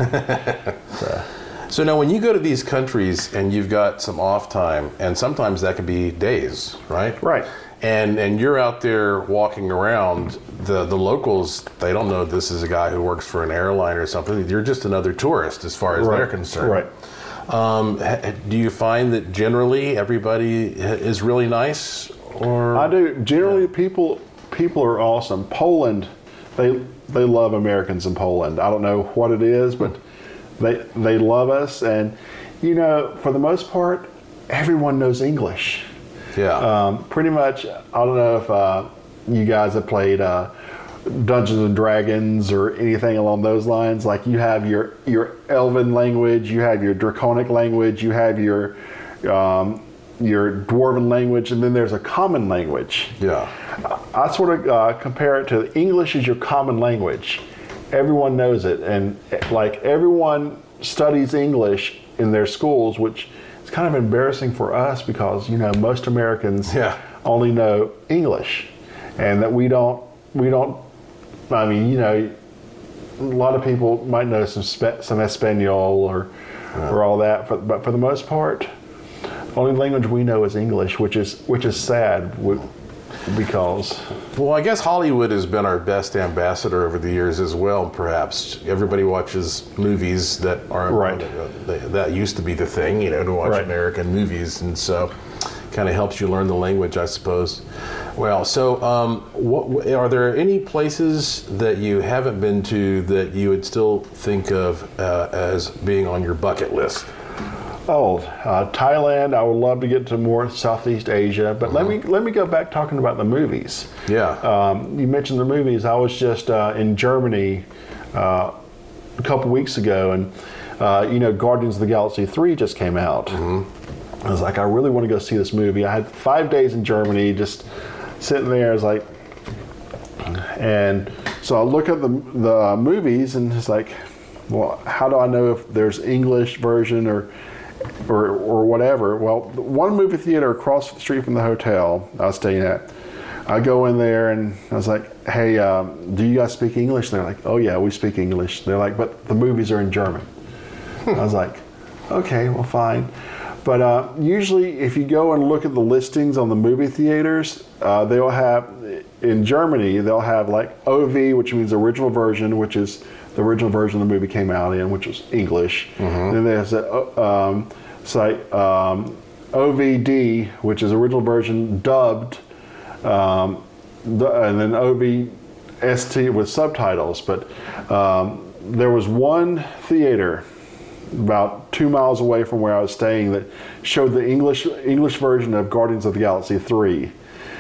So now when you go to these countries and you've got some off time, and sometimes that could be days, right? Right. And you're out there walking around, the locals, they don't know this is a guy who works for an airline or something. You're just another tourist as far as they're concerned. Right. Do you find that generally everybody is really nice? Or I do. Generally, people are awesome. Poland, they love Americans in Poland. I don't know what it is, but they love us, and for the most part, everyone knows English. Yeah. Pretty much. I don't know if you guys have played Dungeons and Dragons or anything along those lines. Like, you have your Elven language, you have your Draconic language, you have your Dwarven language, and then there's a common language. Yeah. I sort of compare it to English is your common language. Everyone knows it, and like everyone studies English in their schools, which is kind of embarrassing for us because most Americans only know English, and that we don't. I mean, a lot of people might know some Espanol or all that, but for the most part, the only language we know is English, which is sad. Because, well, I guess Hollywood has been our best ambassador over the years as well. Perhaps everybody watches movies that are that used to be the thing, to watch American movies, and so kind of helps you learn the language, I suppose. Well, so are there any places that you haven't been to that you would still think of as being on your bucket list? Thailand. I would love to get to more Southeast Asia, but let me go back talking about the movies. Yeah. You mentioned the movies. I was just in Germany a couple weeks ago, and Guardians of the Galaxy 3 just came out. I was like, I really want to go see this movie. I had 5 days in Germany, just sitting there. I was like, and so I look at the movies, and it's like, well, how do I know if there's English version or or whatever. Well, one movie theater across the street from the hotel I was staying at, I go in there and I was like, hey, do you guys speak English? They're like, oh yeah, we speak English. They're like, but the movies are in German. I was like, okay, well, fine. But usually if you go and look at the listings on the movie theaters, they'll have, in Germany, they'll have like OV, which means original version, which is the original version the movie came out in, which is English. Mm-hmm. Then there's a site, OVD, which is original version dubbed, and then OVST with subtitles. But there was one theater about 2 miles away from where I was staying that showed the English version of Guardians of the Galaxy 3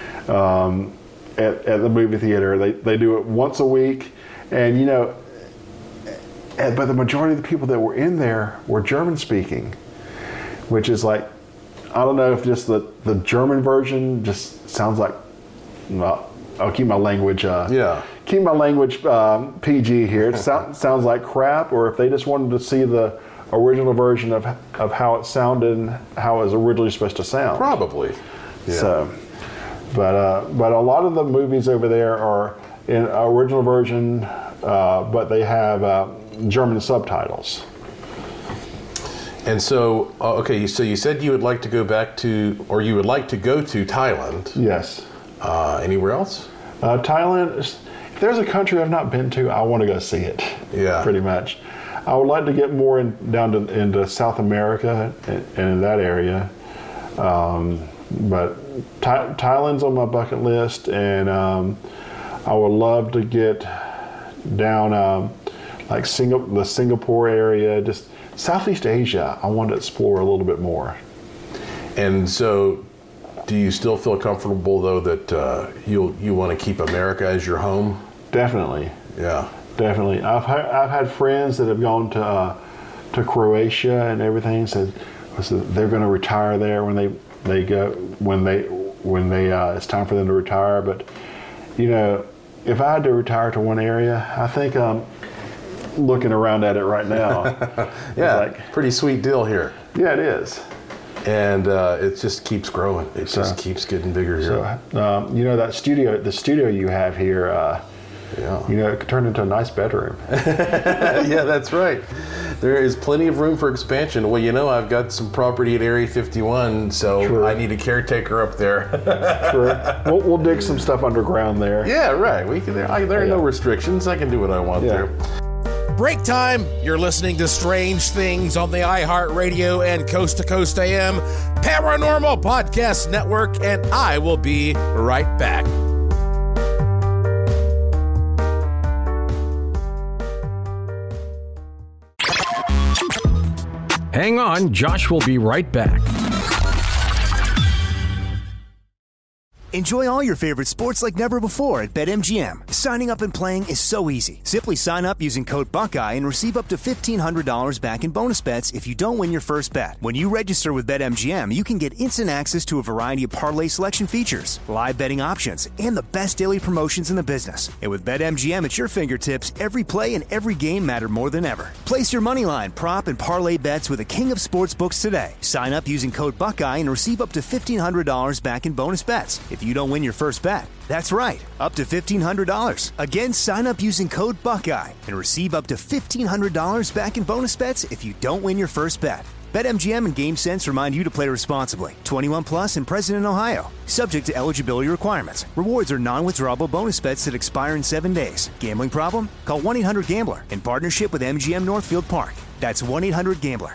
at the movie theater. They do it once a week, and you know, but the majority of the people that were in there were German speaking, which is like, I don't know if just the German version just sounds like, well, I'll keep my language PG here. It sounds like crap, or if they just wanted to see the original version of how it sounded and how it was originally supposed to sound. Probably. Yeah. So, but a lot of the movies over there are in original version, but they have German subtitles. And so, okay, so you said you would like to go back to, or you would like to go to Thailand. Yes. Anywhere else? Thailand, if there's a country I've not been to, I want to go see it. Yeah. Pretty much. I would like to get more down into South America and in that area. But Thailand's on my bucket list, and I would love to get down like the Singapore area, just Southeast Asia. I want to explore a little bit more. And so, do you still feel comfortable though that you want to keep America as your home? Definitely. Yeah. Definitely. I've had friends that have gone to Croatia and everything. Said they're going to retire there when they it's time for them to retire. But you know, if I had to retire to one area, I think I'm looking around at it right now. Yeah, like, pretty sweet deal here. Yeah, it is. And it just keeps growing. It just keeps getting bigger here. So, you know, the studio you have here, you know, it could turn into a nice bedroom. Yeah, that's right. There is plenty of room for expansion. Well, you know, I've got some property at Area 51, so True. I need a caretaker up there. True. We'll dig some stuff underground there. Yeah, right. There are no restrictions. I can do what I want there. Break time. You're listening to Strange Things on the iHeartRadio and Coast to Coast AM Paranormal Podcast Network, and I will be right back. Hang on, Josh will be right back. Enjoy all your favorite sports like never before at BetMGM. Signing up and playing is so easy. Simply sign up using code Buckeye and receive up to $1,500 back in bonus bets if you don't win your first bet. When you register with BetMGM, you can get instant access to a variety of parlay selection features, live betting options, and the best daily promotions in the business. And with BetMGM at your fingertips, every play and every game matter more than ever. Place your moneyline, prop, and parlay bets with the king of sportsbooks today. Sign up using code Buckeye and receive up to $1,500 back in bonus bets if you don't win your first bet. That's right, up to $1,500. Again, sign up using code Buckeye and receive up to $1,500 back in bonus bets if you don't win your first bet. BetMGM and GameSense remind you to play responsibly. 21 plus and present in Ohio. Subject to eligibility requirements. Rewards are non-withdrawable bonus bets that expire in 7 days. Gambling problem? Call 1-800-GAMBLER in partnership with MGM Northfield Park. That's 1-800-GAMBLER.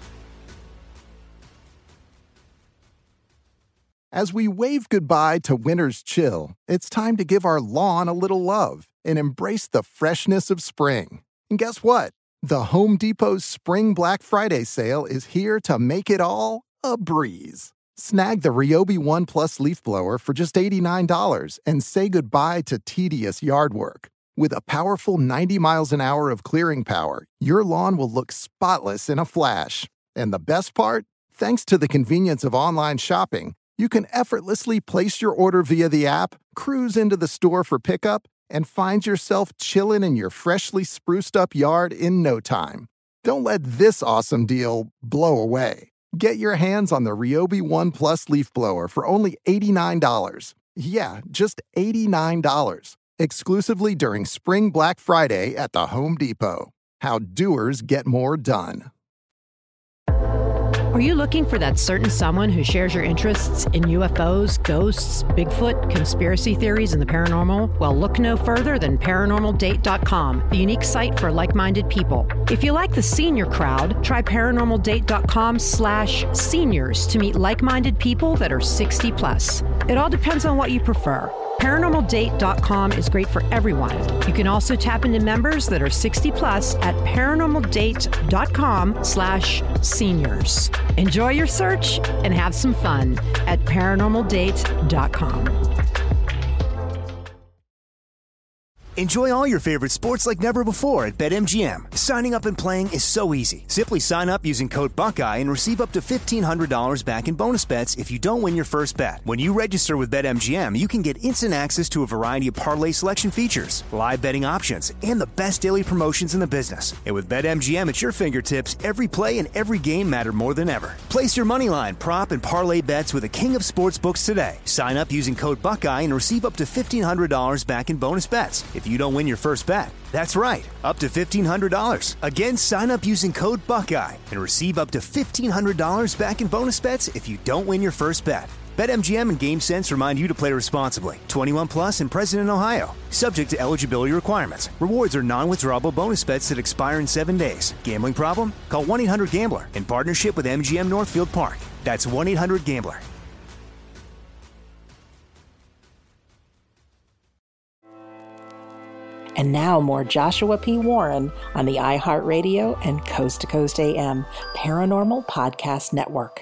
As we wave goodbye to winter's chill, it's time to give our lawn a little love and embrace the freshness of spring. And guess what? The Home Depot's Spring Black Friday sale is here to make it all a breeze. Snag the Ryobi One Plus leaf blower for just $89 and say goodbye to tedious yard work. With a powerful 90 miles an hour of clearing power, your lawn will look spotless in a flash. And the best part? Thanks to the convenience of online shopping, you can effortlessly place your order via the app, cruise into the store for pickup, and find yourself chilling in your freshly spruced up yard in no time. Don't let this awesome deal blow away. Get your hands on the Ryobi One Plus leaf blower for only $89. Yeah, just $89. Exclusively during Spring Black Friday at the Home Depot. How doers get more done. Are you looking for that certain someone who shares your interests in UFOs, ghosts, Bigfoot, conspiracy theories, and the paranormal? Well, look no further than ParanormalDate.com, the unique site for like-minded people. If you like the senior crowd, try ParanormalDate.com/seniors to meet like-minded people that are 60 plus. It all depends on what you prefer. ParanormalDate.com is great for everyone. You can also tap into members that are 60 plus at ParanormalDate.com/seniors. Enjoy your search and have some fun at ParanormalDate.com. Enjoy all your favorite sports like never before at BetMGM. Signing up and playing is so easy. Simply sign up using code Buckeye and receive up to $1,500 back in bonus bets if you don't win your first bet. When you register with BetMGM, you can get instant access to a variety of parlay selection features, live betting options, and the best daily promotions in the business. And with BetMGM at your fingertips, every play and every game matter more than ever. Place your moneyline, prop, and parlay bets with the king of sportsbooks today. Sign up using code Buckeye and receive up to $1,500 back in bonus bets if you don't win your first bet. That's right, up to $1,500. Again, sign up using code Buckeye and receive up to $1,500 back in bonus bets if you don't win your first bet. BetMGM and GameSense remind you to play responsibly. 21 plus and present in Ohio. Subject to eligibility requirements. Rewards are non-withdrawable bonus bets that expire in 7 days. Gambling problem? Call 1-800-GAMBLER in partnership with MGM Northfield Park. That's 1-800-GAMBLER. And now more Joshua P. Warren on the iHeartRadio and Coast to Coast AM Paranormal Podcast Network.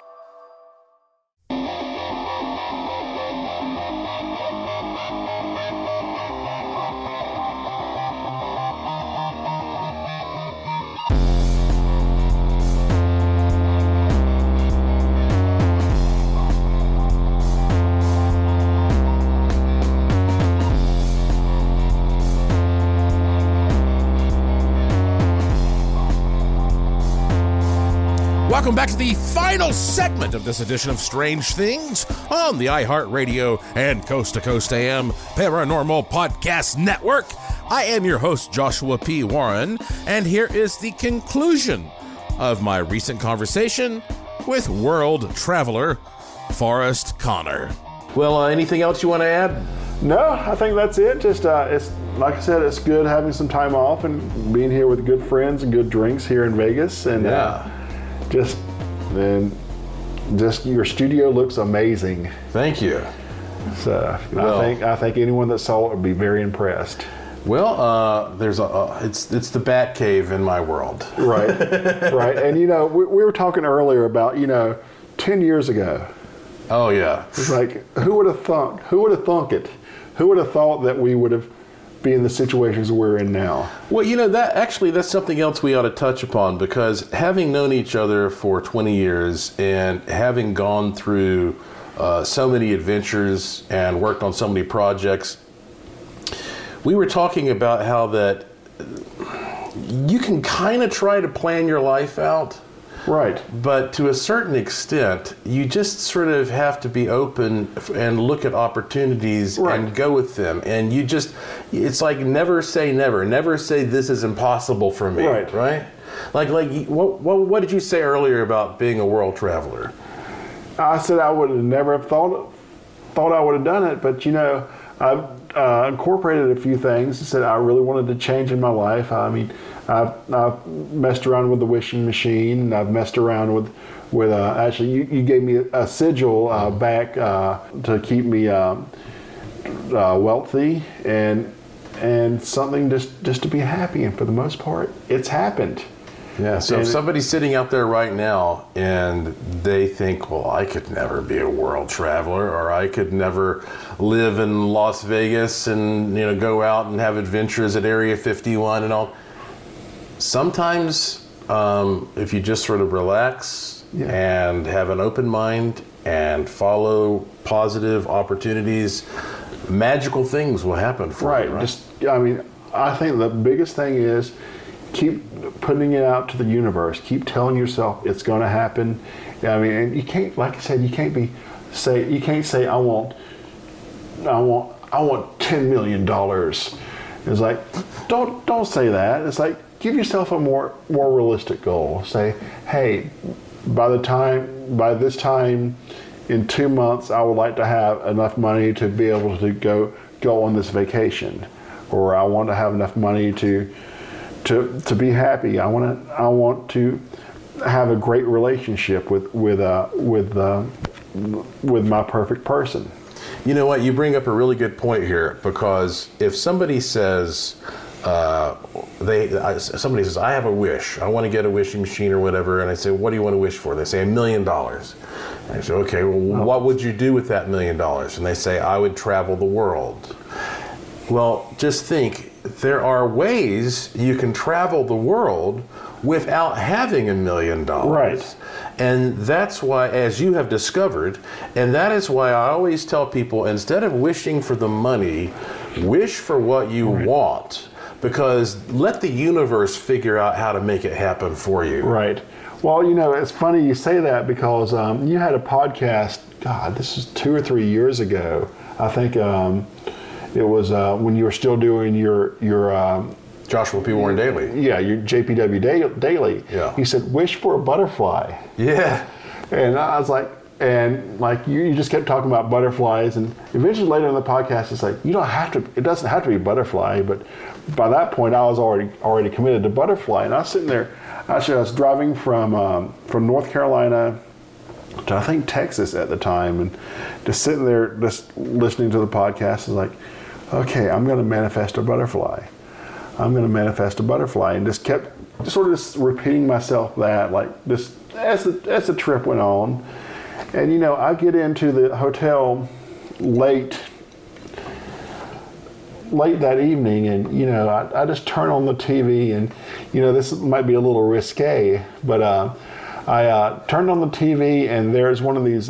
Welcome back to the final segment of this edition of Strange Things on the iHeartRadio and Coast to Coast AM Paranormal Podcast Network. I am your host, Joshua P. Warren, and here is the conclusion of my recent conversation with world traveler Forrest Connor. Well, anything else you want to add? No, I think that's it. Just it's like I said, it's good having some time off and being here with good friends and good drinks here in Vegas, and just your studio looks amazing. Thank you. So I think anyone that saw it would be very impressed. Well, it's the Bat Cave in my world. Right, right. And we were talking earlier about 10 years ago. Oh yeah. It's like who would have thunk it? Who would have thought that we would have be in the situations we're in now? Well, that's something else we ought to touch upon, because having known each other for 20 years and having gone through so many adventures and worked on so many projects, we were talking about how that you can kind of try to plan your life out. Right. But to a certain extent, you just sort of have to be open and look at opportunities and go with them. And it's like never say never. Never say this is impossible for me. Right? Like what did you say earlier about being a world traveler? I said I would have never have thought I would have done it, but I've incorporated a few things and said I really wanted to change in my life. I mean, I've messed around with the wishing machine, and I've messed around with actually you gave me a sigil back to keep me wealthy and something just to be happy, and for the most part it's happened. Yeah, so if somebody's sitting out there right now and they think, well, I could never be a world traveler, or I could never live in Las Vegas and go out and have adventures at Area 51 and all. Sometimes if you just sort of relax and have an open mind and follow positive opportunities, magical things will happen for you. Right. I think the biggest thing is putting it out to the universe. Keep telling yourself it's going to happen. I mean, and you can't, like I said, you can't say I want $10 million. It's like, don't say that. It's like, give yourself a more realistic goal. Say, hey, by this time in 2 months, I would like to have enough money to be able to go on this vacation, or I want to have enough money to be happy. I want to have a great relationship with my perfect person. You know what? You bring up a really good point here, because if somebody says, somebody says, I have a wish, I want to get a wishing machine or whatever, and I say, what do you want to wish for? They say $1 million. I say, okay, well, what would you do with that $1 million? And they say, I would travel the world. Well, just think, there are ways you can travel the world without having $1 million. Right. And that's why, as you have discovered, and that is why I always tell people, instead of wishing for the money, wish for what you want, because let the universe figure out how to make it happen for you. Right. Well, you know, it's funny you say that, because you had a podcast, God, this is 2 or 3 years ago. I think it was when you were still doing your Joshua P. Warren Daily. Yeah, your JPW Daily. Yeah. He said, wish for a butterfly. Yeah. And I was like, you just kept talking about butterflies, and eventually later in the podcast, it's like, it doesn't have to be butterfly, but by that point I was already committed to butterfly. And I was sitting there, I was driving from North Carolina to, I think, Texas at the time, and just sitting there, just listening to the podcast, is like, okay, I'm going to manifest a butterfly. I'm going to manifest a butterfly, and just kept sort of just repeating myself that, like, just as the trip went on. And, you know, I get into the hotel late that evening, and, you know, I just turn on the TV, and, you know, this might be a little risque, but I turned on the TV, and there's one of these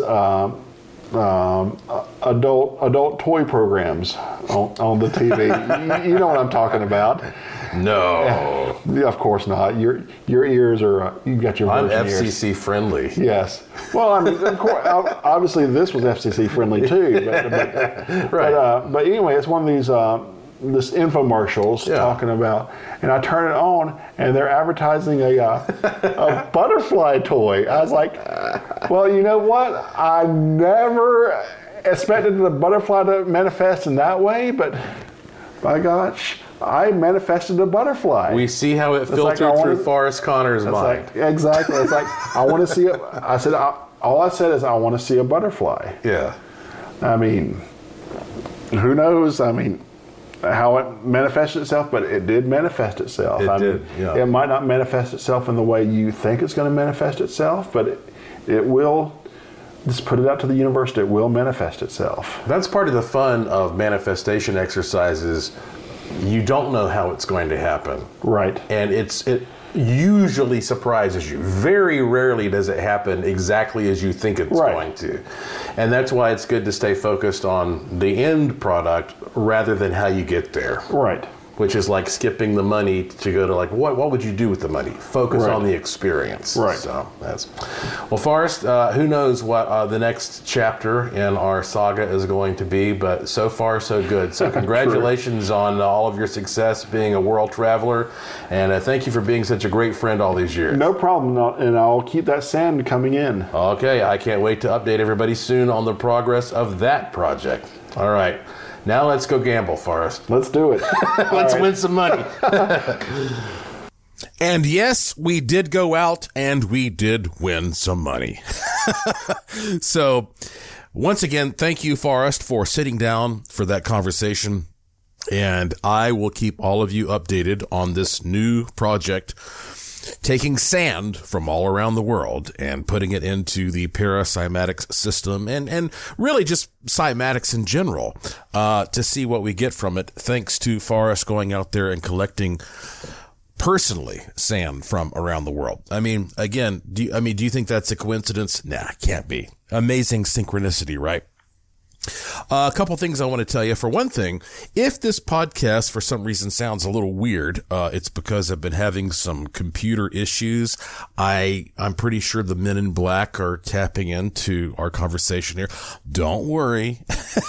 adult toy programs on the TV. You know what I'm talking about? No. Yeah, of course not. Your ears are, you've got your virgin I'm ears. FCC friendly. Yes. Well, I mean, of course, obviously this was FCC friendly too. But anyway, it's one of these this infomercials talking about, and I turn it on, and they're advertising a butterfly toy. I was like, well, you know what? I never expected the butterfly to manifest in that way, but by gosh, I manifested a butterfly. We see how it filtered through Forrest Connor's mind. Like, exactly. It's like, I want to see it. I said, all I said is, I want to see a butterfly. Yeah. I mean, who knows? I mean, how it manifested itself, but it did manifest itself. It might not manifest itself in the way you think it's going to manifest itself, but it will. Just put it out to the universe, it will manifest itself. That's part of the fun of manifestation exercises. You don't know how it's going to happen. Right. And it usually surprises you. Very rarely does it happen exactly as you think it's going to. And that's why it's good to stay focused on the end product rather than how you get there. Right. Which is like skipping the money to go to, like, what would you do with the money? Focus on the experience. Right. So that's well, Forrest. Who knows what the next chapter in our saga is going to be? But so far, so good. So congratulations on all of your success being a world traveler, and thank you for being such a great friend all these years. No problem, and I'll keep that sand coming in. Okay, I can't wait to update everybody soon on the progress of that project. All right. Now let's go gamble, Forrest. Let's do it. Let's win some money. And yes, we did go out and we did win some money. So once again, thank you, Forrest, for sitting down for that conversation. And I will keep all of you updated on this new project, taking sand from all around the world and putting it into the paracymatics system and really just cymatics in general, to see what we get from it, thanks to Forrest going out there and collecting personally sand from around the world. I mean, again, do you think that's a coincidence? Nah, can't be. Amazing synchronicity, right? A couple things I want to tell you. For one thing, if this podcast for some reason sounds a little weird, it's because I've been having some computer issues. I'm pretty sure the men in black are tapping into our conversation here. Don't worry.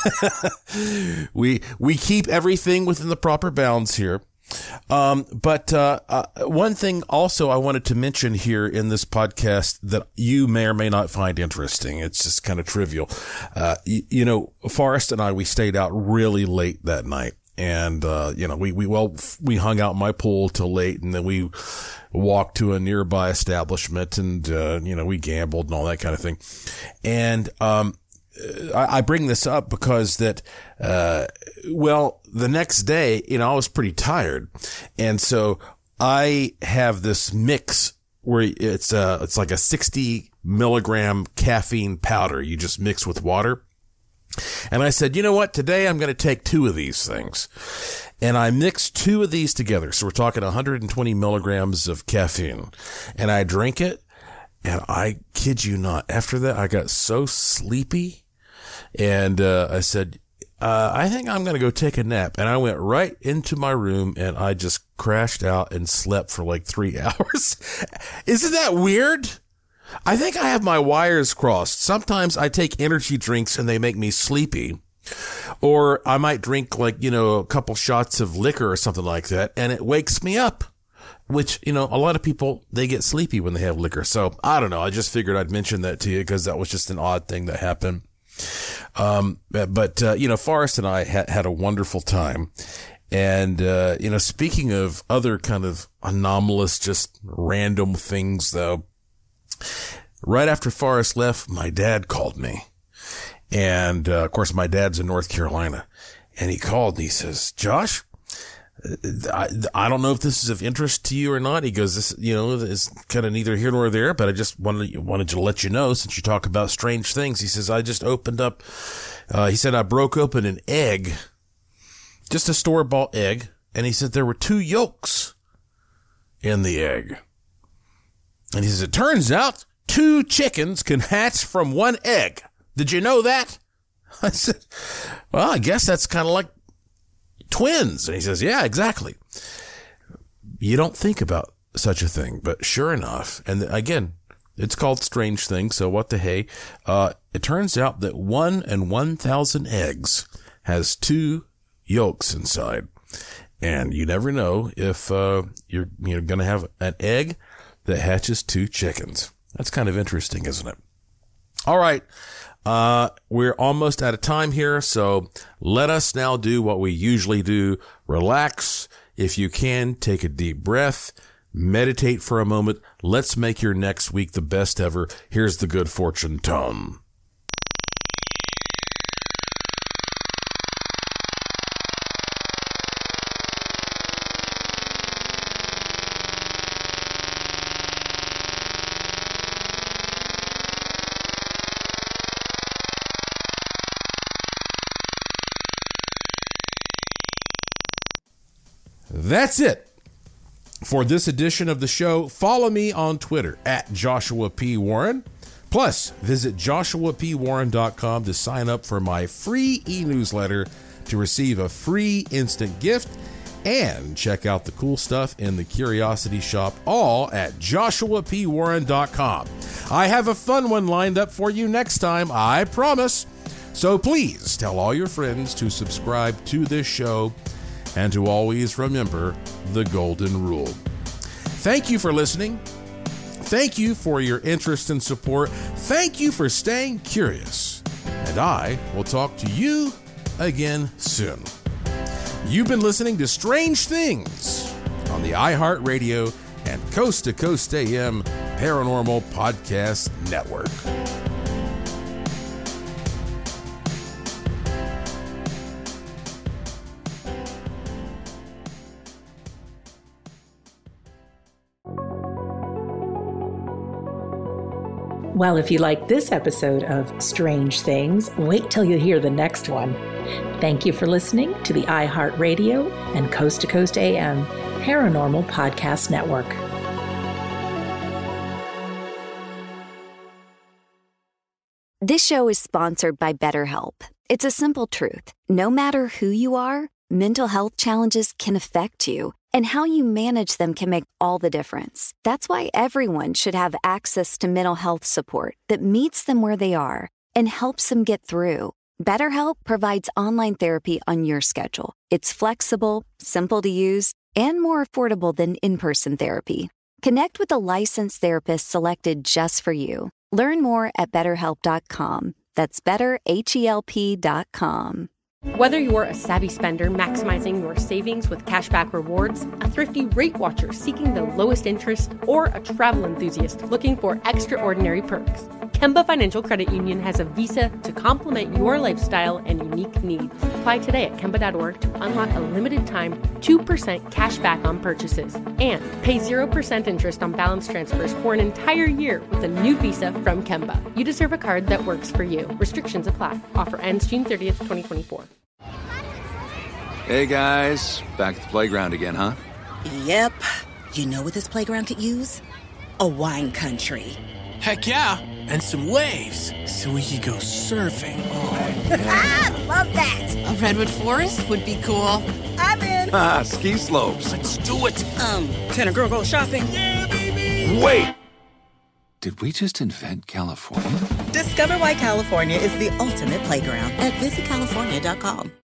We keep everything within the proper bounds here. But one thing also I wanted to mention here in this podcast that you may or may not find interesting. It's just kind of trivial. You know, Forrest and I, we stayed out really late that night. And, you know, we hung out in my pool till late, and then we walked to a nearby establishment, and, you know, we gambled and all that kind of thing. And, I bring this up because that, well, the next day, you know, I was pretty tired. And so I have this mix where it's like a 60 milligram caffeine powder you just mix with water. And I said, you know what? Today I'm going to take 2 of these things. And I mixed 2 of these together. So we're talking 120 milligrams of caffeine. And I drank it. And I kid you not, after that, I got so sleepy. And I said, I think I'm going to go take a nap. And I went right into my room, and I just crashed out and slept for like 3 hours. Isn't that weird? I think I have my wires crossed. Sometimes I take energy drinks and they make me sleepy. Or I might drink like, you know, a couple shots of liquor or something like that, and it wakes me up. Which, you know, a lot of people, they get sleepy when they have liquor. So I don't know. I just figured I'd mention that to you because that was just an odd thing that happened. But you know, Forrest and I had a wonderful time. And, you know, speaking of other kind of anomalous, just random things though, right after Forrest left, my dad called me. And, of course, my dad's in North Carolina, and he called and he says, Josh, I don't know if this is of interest to you or not. He goes, this, you know, is kind of neither here nor there, but I just wanted to let you know, since you talk about strange things. He says, I just opened up, he said, I broke open an egg, just a store-bought egg. And he said there were 2 yolks in the egg. And he says, it turns out 2 chickens can hatch from 1 egg. Did you know that? I said, well, I guess that's kind of like twins. And he says, yeah, exactly. You don't think about such a thing, but sure enough, and again, it's called strange things, so what the hey, it turns out that 1 in 1,000 eggs has 2 yolks inside. And you never know if you're going to have an egg that hatches 2 chickens. That's kind of interesting, isn't it? All right. We're almost out of time here, so let us now do what we usually do. Relax. If you can, take a deep breath, meditate for a moment. Let's make your next week the best ever. Here's the good fortune tone. That's it for this edition of the show. Follow me on Twitter at Joshua P. Warren. Plus, visit joshuapwarren.com to sign up for my free e-newsletter to receive a free instant gift, and check out the cool stuff in the Curiosity Shop, all at joshuapwarren.com. I have a fun one lined up for you next time, I promise. So please tell all your friends to subscribe to this show, and to always remember the golden rule. Thank you for listening. Thank you for your interest and support. Thank you for staying curious. And I will talk to you again soon. You've been listening to Strange Things on the iHeartRadio and Coast to Coast AM Paranormal Podcast Network. Well, if you like this episode of Strange Things, wait till you hear the next one. Thank you for listening to the iHeartRadio and Coast to Coast AM Paranormal Podcast Network. This show is sponsored by BetterHelp. It's a simple truth. No matter who you are, mental health challenges can affect you, and how you manage them can make all the difference. That's why everyone should have access to mental health support that meets them where they are and helps them get through. BetterHelp provides online therapy on your schedule. It's flexible, simple to use, and more affordable than in-person therapy. Connect with a licensed therapist selected just for you. Learn more at BetterHelp.com. That's BetterHelp.com. Whether you're a savvy spender maximizing your savings with cashback rewards, a thrifty rate watcher seeking the lowest interest, or a travel enthusiast looking for extraordinary perks, Kemba Financial Credit Union has a visa to complement your lifestyle and unique needs. Apply today at Kemba.org to unlock a limited-time 2% cash back on purchases and pay 0% interest on balance transfers for an entire year with a new visa from Kemba. You deserve a card that works for you. Restrictions apply. Offer ends June 30th, 2024. Hey guys, back at the playground again, huh? Yep. You know what this playground could use? A wine country. Heck yeah, and some waves so we could go surfing. Oh, yeah. Love that. A redwood forest would be cool. I'm in. Ski slopes. Let's do it. Can a girl go shopping? Yeah, baby. Wait. Did we just invent California? Discover why California is the ultimate playground at visitcalifornia.com.